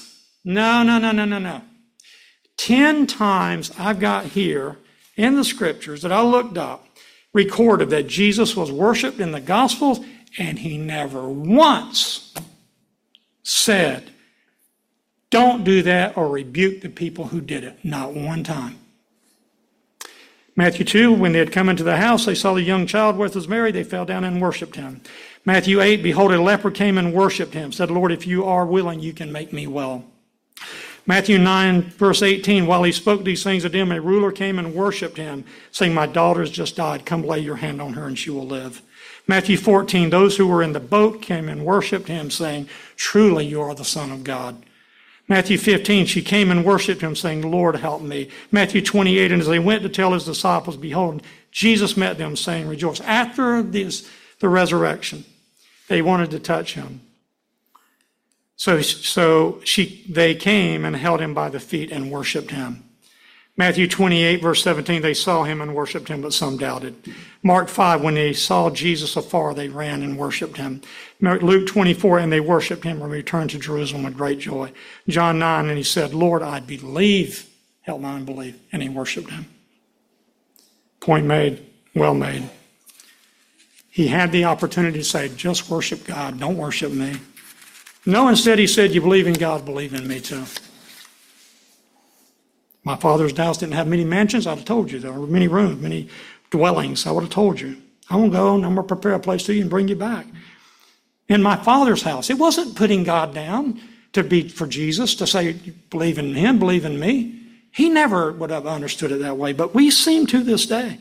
No, no, no, no, no, no. 10 times I've got here in the scriptures that I looked up recorded that Jesus was worshiped in the Gospels, and he never once said, don't do that, or rebuke the people who did it. Not one time. Matthew 2, when they had come into the house, they saw the young child with was Mary. They fell down and worshipped him. Matthew 8, behold, a leper came and worshipped him, said, Lord, if you are willing, you can make me well. Matthew 9, verse 18, while he spoke these things to them, a ruler came and worshipped him, saying, my daughter's just died. Come lay your hand on her and she will live. Matthew 14, those who were in the boat came and worshipped him, saying, truly you are the Son of God. Matthew 15, she came and worshipped him, saying, Lord, help me. Matthew 28, and as they went to tell his disciples, behold, Jesus met them, saying, rejoice. After the resurrection, they wanted to touch him. So they came and held him by the feet and worshipped him. Matthew 28, verse 17, they saw him and worshipped him, but some doubted. Mark 5, when they saw Jesus afar, they ran and worshipped him. Luke 24, and they worshipped him and returned to Jerusalem with great joy. John 9, and he said, Lord, I believe, help my unbelief. And he worshipped him. Point made, well made. He had the opportunity to say, just worship God, don't worship me. No, instead he said, you believe in God, believe in me too. My father's house didn't have many mansions. I'd have told you. There were many rooms, many dwellings. I would have told you. I'm going to go and I'm going to prepare a place for you and bring you back. In my father's house, it wasn't putting God down to be for Jesus, to say, believe in him, believe in me. He never would have understood it that way, but we seem to this day.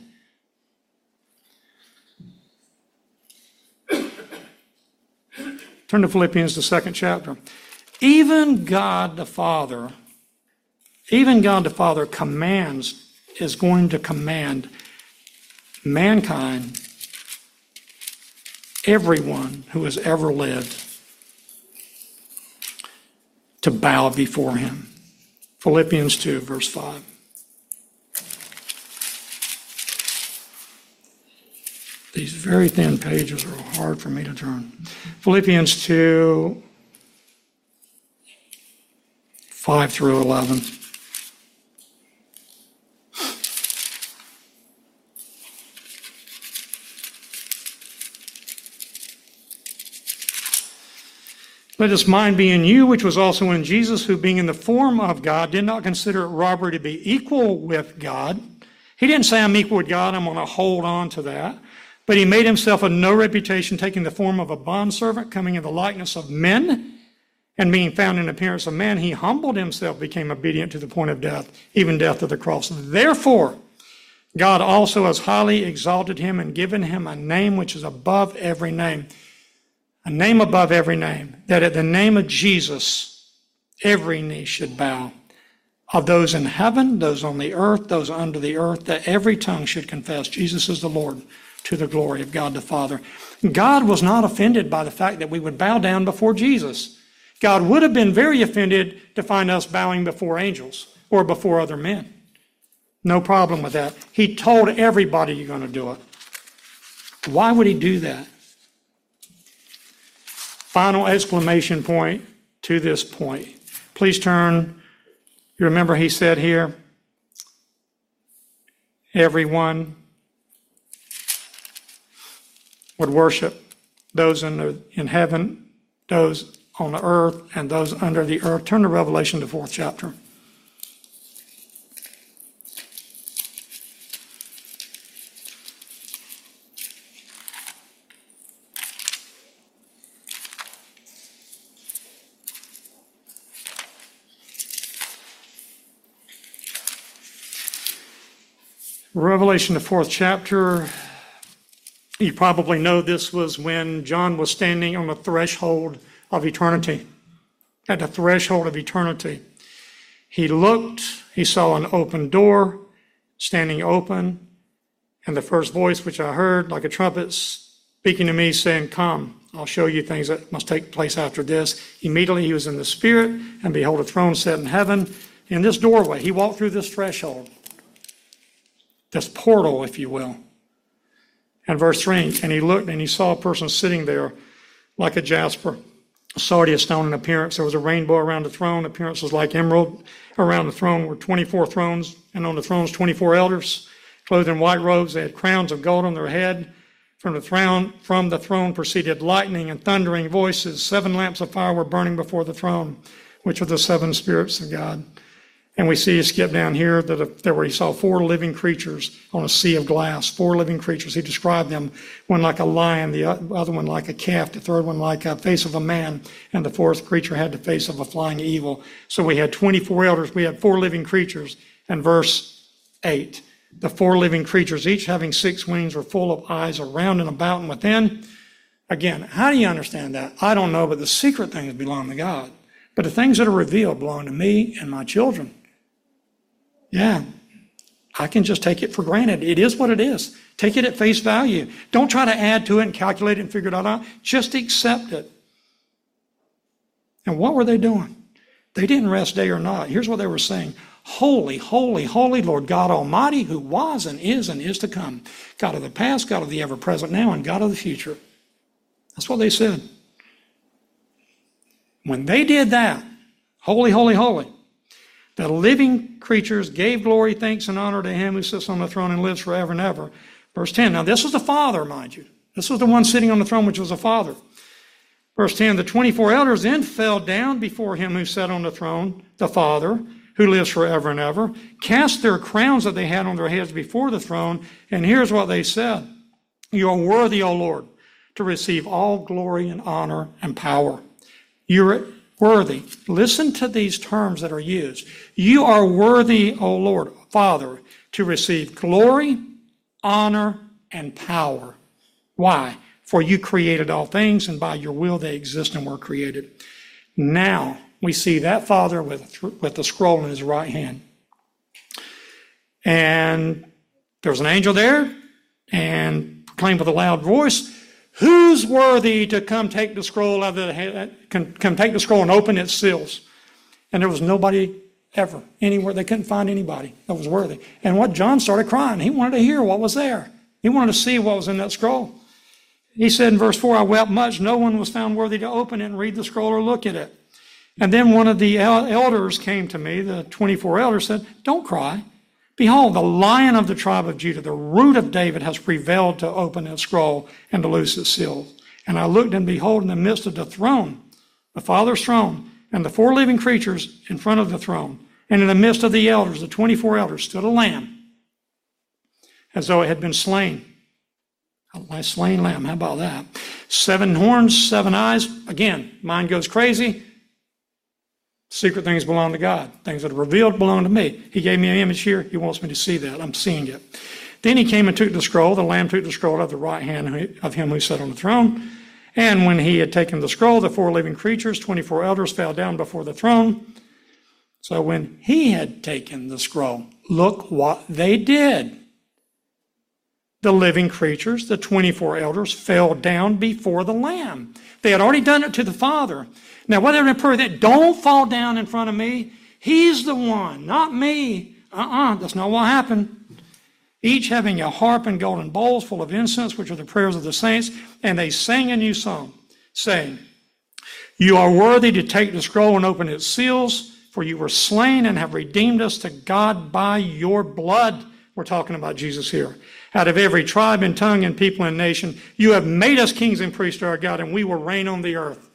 Turn to Philippians, the 2nd chapter. Even God the Father is going to command mankind, everyone who has ever lived, to bow before him. Philippians 2, verse 5. These very thin pages are hard for me to turn. Philippians 2, 5 through 11. Let this mind be in you, which was also in Jesus, who being in the form of God, did not consider it robbery to be equal with God. He didn't say, I'm equal with God, I'm going to hold on to that. But he made himself of no reputation, taking the form of a bondservant, coming in the likeness of men, and being found in appearance of man, he humbled himself, became obedient to the point of death, even death of the cross. Therefore, God also has highly exalted him and given him a name which is above every name. A name above every name, that at the name of Jesus, every knee should bow, of those in heaven, those on the earth, those under the earth, that every tongue should confess Jesus is the Lord, to the glory of God the Father. God was not offended by the fact that we would bow down before Jesus. God would have been very offended to find us bowing before angels or before other men. No problem with that. He told everybody you're going to do it. Why would he do that? Final exclamation point to this point. Please turn. You remember he said here, everyone would worship those in heaven, those on the earth, and those under the earth. Turn to Revelation, the 4th chapter. Revelation, the 4th chapter. You probably know this was when John was standing on the threshold of eternity. At the threshold of eternity. He looked, he saw an open door standing open, and the first voice which I heard, like a trumpet, speaking to me, saying, come, I'll show you things that must take place after this. Immediately he was in the Spirit, and behold, a throne set in heaven. In this doorway, he walked through this threshold, this portal, if you will. And verse 3, and he looked and he saw a person sitting there like a jasper, sardius stone in appearance. There was a rainbow around the throne. Appearance was like emerald. Around the throne were 24 thrones, and on the thrones 24 elders, clothed in white robes. They had crowns of gold on their head. From the throne proceeded lightning and thundering voices. 7 lamps of fire were burning before the throne, which are the 7 spirits of God. And we see, skip down here, where he saw 4 living creatures on a sea of glass. 4 living creatures. He described them, one like a lion, the other one like a calf, the third one like a face of a man, and the 4th creature had the face of a flying eagle. So we had 24 elders. We had 4 living creatures. And verse 8, the 4 living creatures, each having 6 wings, were full of eyes around and about and within. Again, how do you understand that? I don't know, but the secret things belong to God. But the things that are revealed belong to me and my children. Yeah, I can just take it for granted. It is what it is. Take it at face value. Don't try to add to it and calculate it and figure it out. Just accept it. And what were they doing? They didn't rest day or night. Here's what they were saying. Holy, holy, holy Lord God Almighty, who was and is to come. God of the past, God of the ever-present now, and God of the future. That's what they said. When they did that, holy, holy, holy, the living creatures gave glory, thanks, and honor to him who sits on the throne and lives forever and ever. Verse 10. Now, this was the Father, mind you. This was the one sitting on the throne, which was the Father. Verse 10. The 24 elders then fell down before him who sat on the throne, the Father, who lives forever and ever, cast their crowns that they had on their heads before the throne. And here's what they said. You are worthy, O Lord, to receive all glory and honor and power. You're worthy. Listen to these terms that are used. You are worthy, O Lord, Father, to receive glory, honor, and power. Why? For you created all things, and by your will they exist and were created. Now we see that Father with the scroll in his right hand. And there's an angel there, and proclaimed with a loud voice, who's worthy to come take the scroll come take the scroll and open its seals? And there was nobody ever, anywhere. They couldn't find anybody that was worthy. And what John started crying. He wanted to hear what was there. He wanted to see what was in that scroll. He said in verse 4, I wept much. No one was found worthy to open it and read the scroll or look at it. And then one of the elders came to me, the 24 elders said, don't cry. Behold, the Lion of the tribe of Judah, the root of David, has prevailed to open its scroll and to loose its seals. And I looked, and behold, in the midst of the throne, the Father's throne, and the 4 living creatures in front of the throne, and in the midst of the elders, the 24 elders, stood a lamb, as though it had been slain. A slain lamb, how about that? 7 horns, 7 eyes. Again, mind goes crazy. Secret things belong to God. Things that are revealed belong to me. He gave me an image here. He wants me to see that. I'm seeing it. Then he came and took the scroll. The Lamb took the scroll out of the right hand of him who sat on the throne. And when he had taken the scroll, the 4 living creatures, 24 elders, fell down before the throne. So when he had taken the scroll, look what they did. The living creatures, the 24 elders, fell down before the Lamb. They had already done it to the Father. Now, whether they're prove that, don't fall down in front of me. He's the one, not me. That's not what happened. Each having a harp and golden bowls full of incense, which are the prayers of the saints, and they sang a new song, saying, you are worthy to take the scroll and open its seals, for you were slain and have redeemed us to God by your blood. We're talking about Jesus here. Out of every tribe and tongue and people and nation, you have made us kings and priests to our God, and we will reign on the earth.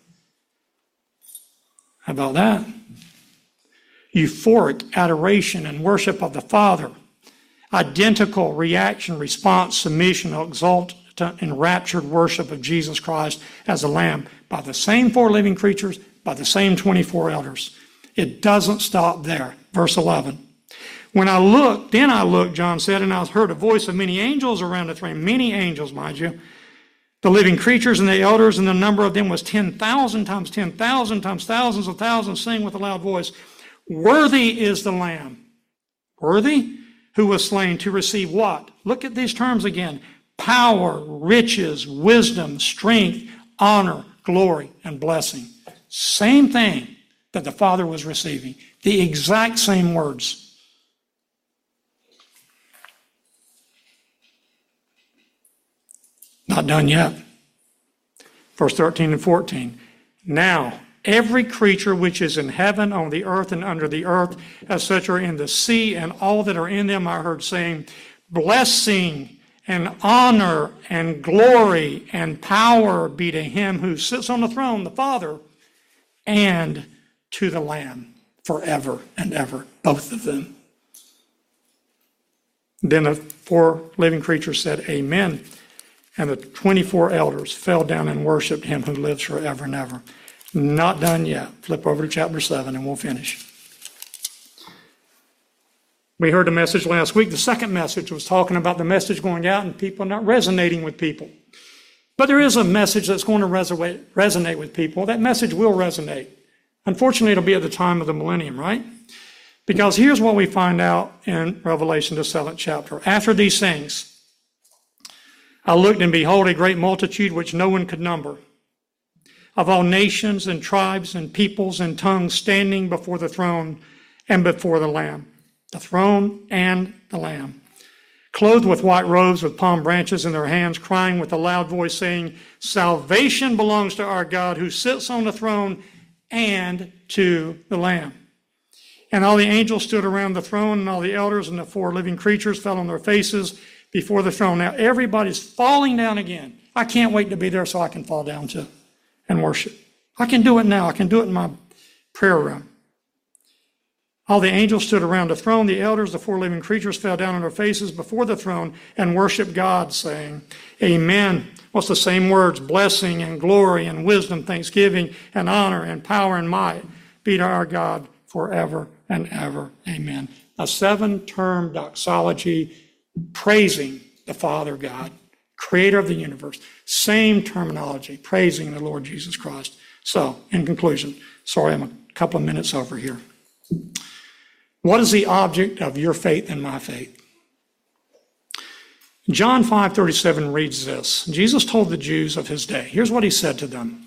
How about that? Euphoric adoration and worship of the Father. Identical reaction, response, submission, exalted, enraptured worship of Jesus Christ as the Lamb by the same 4 living creatures, by the same 24 elders. It doesn't stop there. Verse 11. When I looked, John said, and I heard a voice of many angels around the throne. Many angels, mind you. The living creatures and the elders, and the number of them was 10,000 times 10,000 times thousands of thousands, saying with a loud voice, worthy is the Lamb. Worthy? Who was slain to receive what? Look at these terms again. Power, riches, wisdom, strength, honor, glory, and blessing. Same thing that the Father was receiving. The exact same words. Not done yet. Verse 13 and 14. Now, every creature which is in heaven, on the earth, and under the earth, as such are in the sea, and all that are in them, I heard saying, blessing and honor and glory and power be to him who sits on the throne, the Father, and to the Lamb forever and ever, both of them. Then the 4 living creatures said, Amen. And the 24 elders fell down and worshiped him who lives forever and ever. Not done yet. Flip over to chapter 7 and we'll finish. We heard the message last week. The second message was talking about the message going out and people not resonating with people. But there is a message that's going to resonate with people. That message will resonate. Unfortunately, it'll be at the time of the millennium, right? Because here's what we find out in Revelation, the 7th chapter. After these things, I looked and behold a great multitude which no one could number, of all nations and tribes and peoples and tongues standing before the throne and before the Lamb. The throne and the Lamb, clothed with white robes with palm branches in their hands, crying with a loud voice, saying, Salvation belongs to our God who sits on the throne and to the Lamb. And all the angels stood around the throne, and all the elders and the 4 living creatures fell on their faces before the throne. Now everybody's falling down again. I can't wait to be there so I can fall down too and worship. I can do it now. I can do it in my prayer room. All the angels stood around the throne. The elders, the 4 living creatures, fell down on their faces before the throne and worshiped God, saying, Amen. What's the same words? Blessing and glory and wisdom, thanksgiving and honor and power and might be to our God forever and ever. Amen. A 7-term doxology praising the Father God, creator of the universe. Same terminology, praising the Lord Jesus Christ. So, in conclusion, sorry, I'm a couple of minutes over here. What is the object of your faith and my faith? John 5:37 reads this. Jesus told the Jews of his day. Here's what he said to them.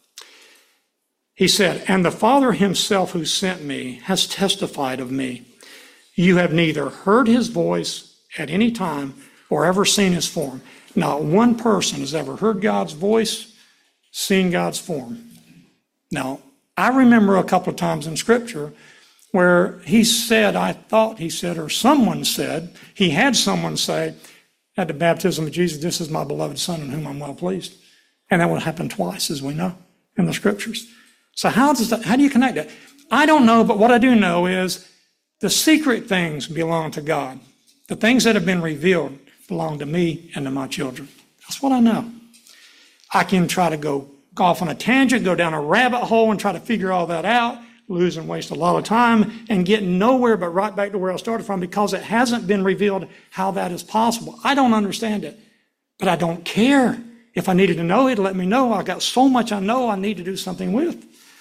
He said, And the Father himself who sent me has testified of me. You have neither heard his voice at any time or ever seen his form. Not one person has ever heard God's voice, seen God's form. Now, I remember a couple of times in Scripture where he said, I thought he said, or someone said, he had someone say at the baptism of Jesus, this is my beloved Son in whom I'm well pleased. And that would happen twice, as we know, in the Scriptures. So how do you connect that? I don't know, but what I do know is the secret things belong to God. The things that have been revealed belong to me and to my children. That's what I know. I can try to go off on a tangent, go down a rabbit hole and try to figure all that out, lose and waste a lot of time and get nowhere but right back to where I started from because it hasn't been revealed how that is possible. I don't understand it, but I don't care. If I needed to know, it'll let me know. I got so much I know I need to do something with.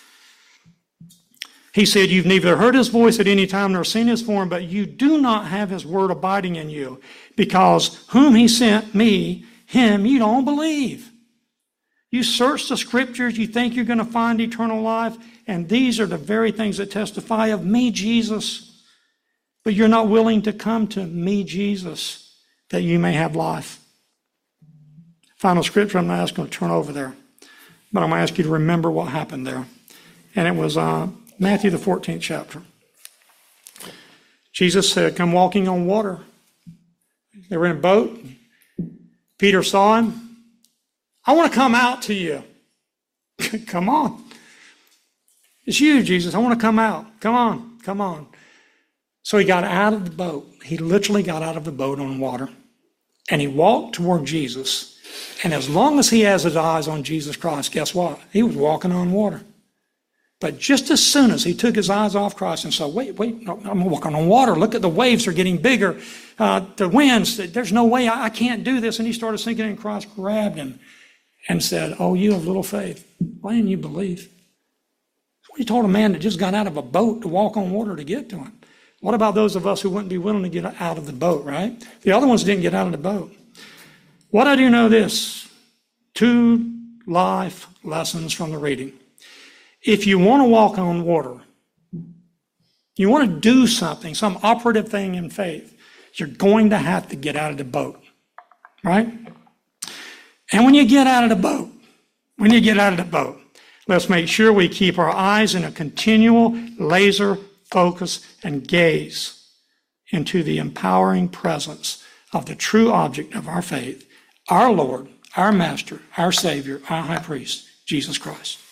He said, you've neither heard his voice at any time nor seen his form, but you do not have his word abiding in you, because whom he sent, me, him, you don't believe. You search the Scriptures, you think you're going to find eternal life, and these are the very things that testify of me, Jesus. But you're not willing to come to me, Jesus, that you may have life. Final Scripture, I'm not asking you to turn over there, but I'm going to ask you to remember what happened there. And it was Matthew, the 14th chapter. Jesus said, come walking on water. They were in a boat. Peter saw him. I want to come out to you. Come on. It's you, Jesus. I want to come out. Come on. Come on. So he got out of the boat. He literally got out of the boat on water. And he walked toward Jesus. And as long as he has his eyes on Jesus Christ, guess what? He was walking on water. But just as soon as he took his eyes off Christ and said, wait, no, I'm walking on water. Look at the waves are getting bigger. The winds, there's no way I can't do this. And he started sinking in. Christ grabbed him and said, oh, you have little faith. Why didn't you believe? He told a man that just got out of a boat to walk on water to get to him. What about those of us who wouldn't be willing to get out of the boat, right? The other ones didn't get out of the boat. What I do know this, 2 life lessons from the reading. If you want to walk on water, you want to do something, some operative thing in faith, you're going to have to get out of the boat, right? And when you get out of the boat, Let's make sure we keep our eyes in a continual laser focus and gaze into the empowering presence of the true object of our faith, our Lord, our Master, our Savior, our High Priest, Jesus Christ.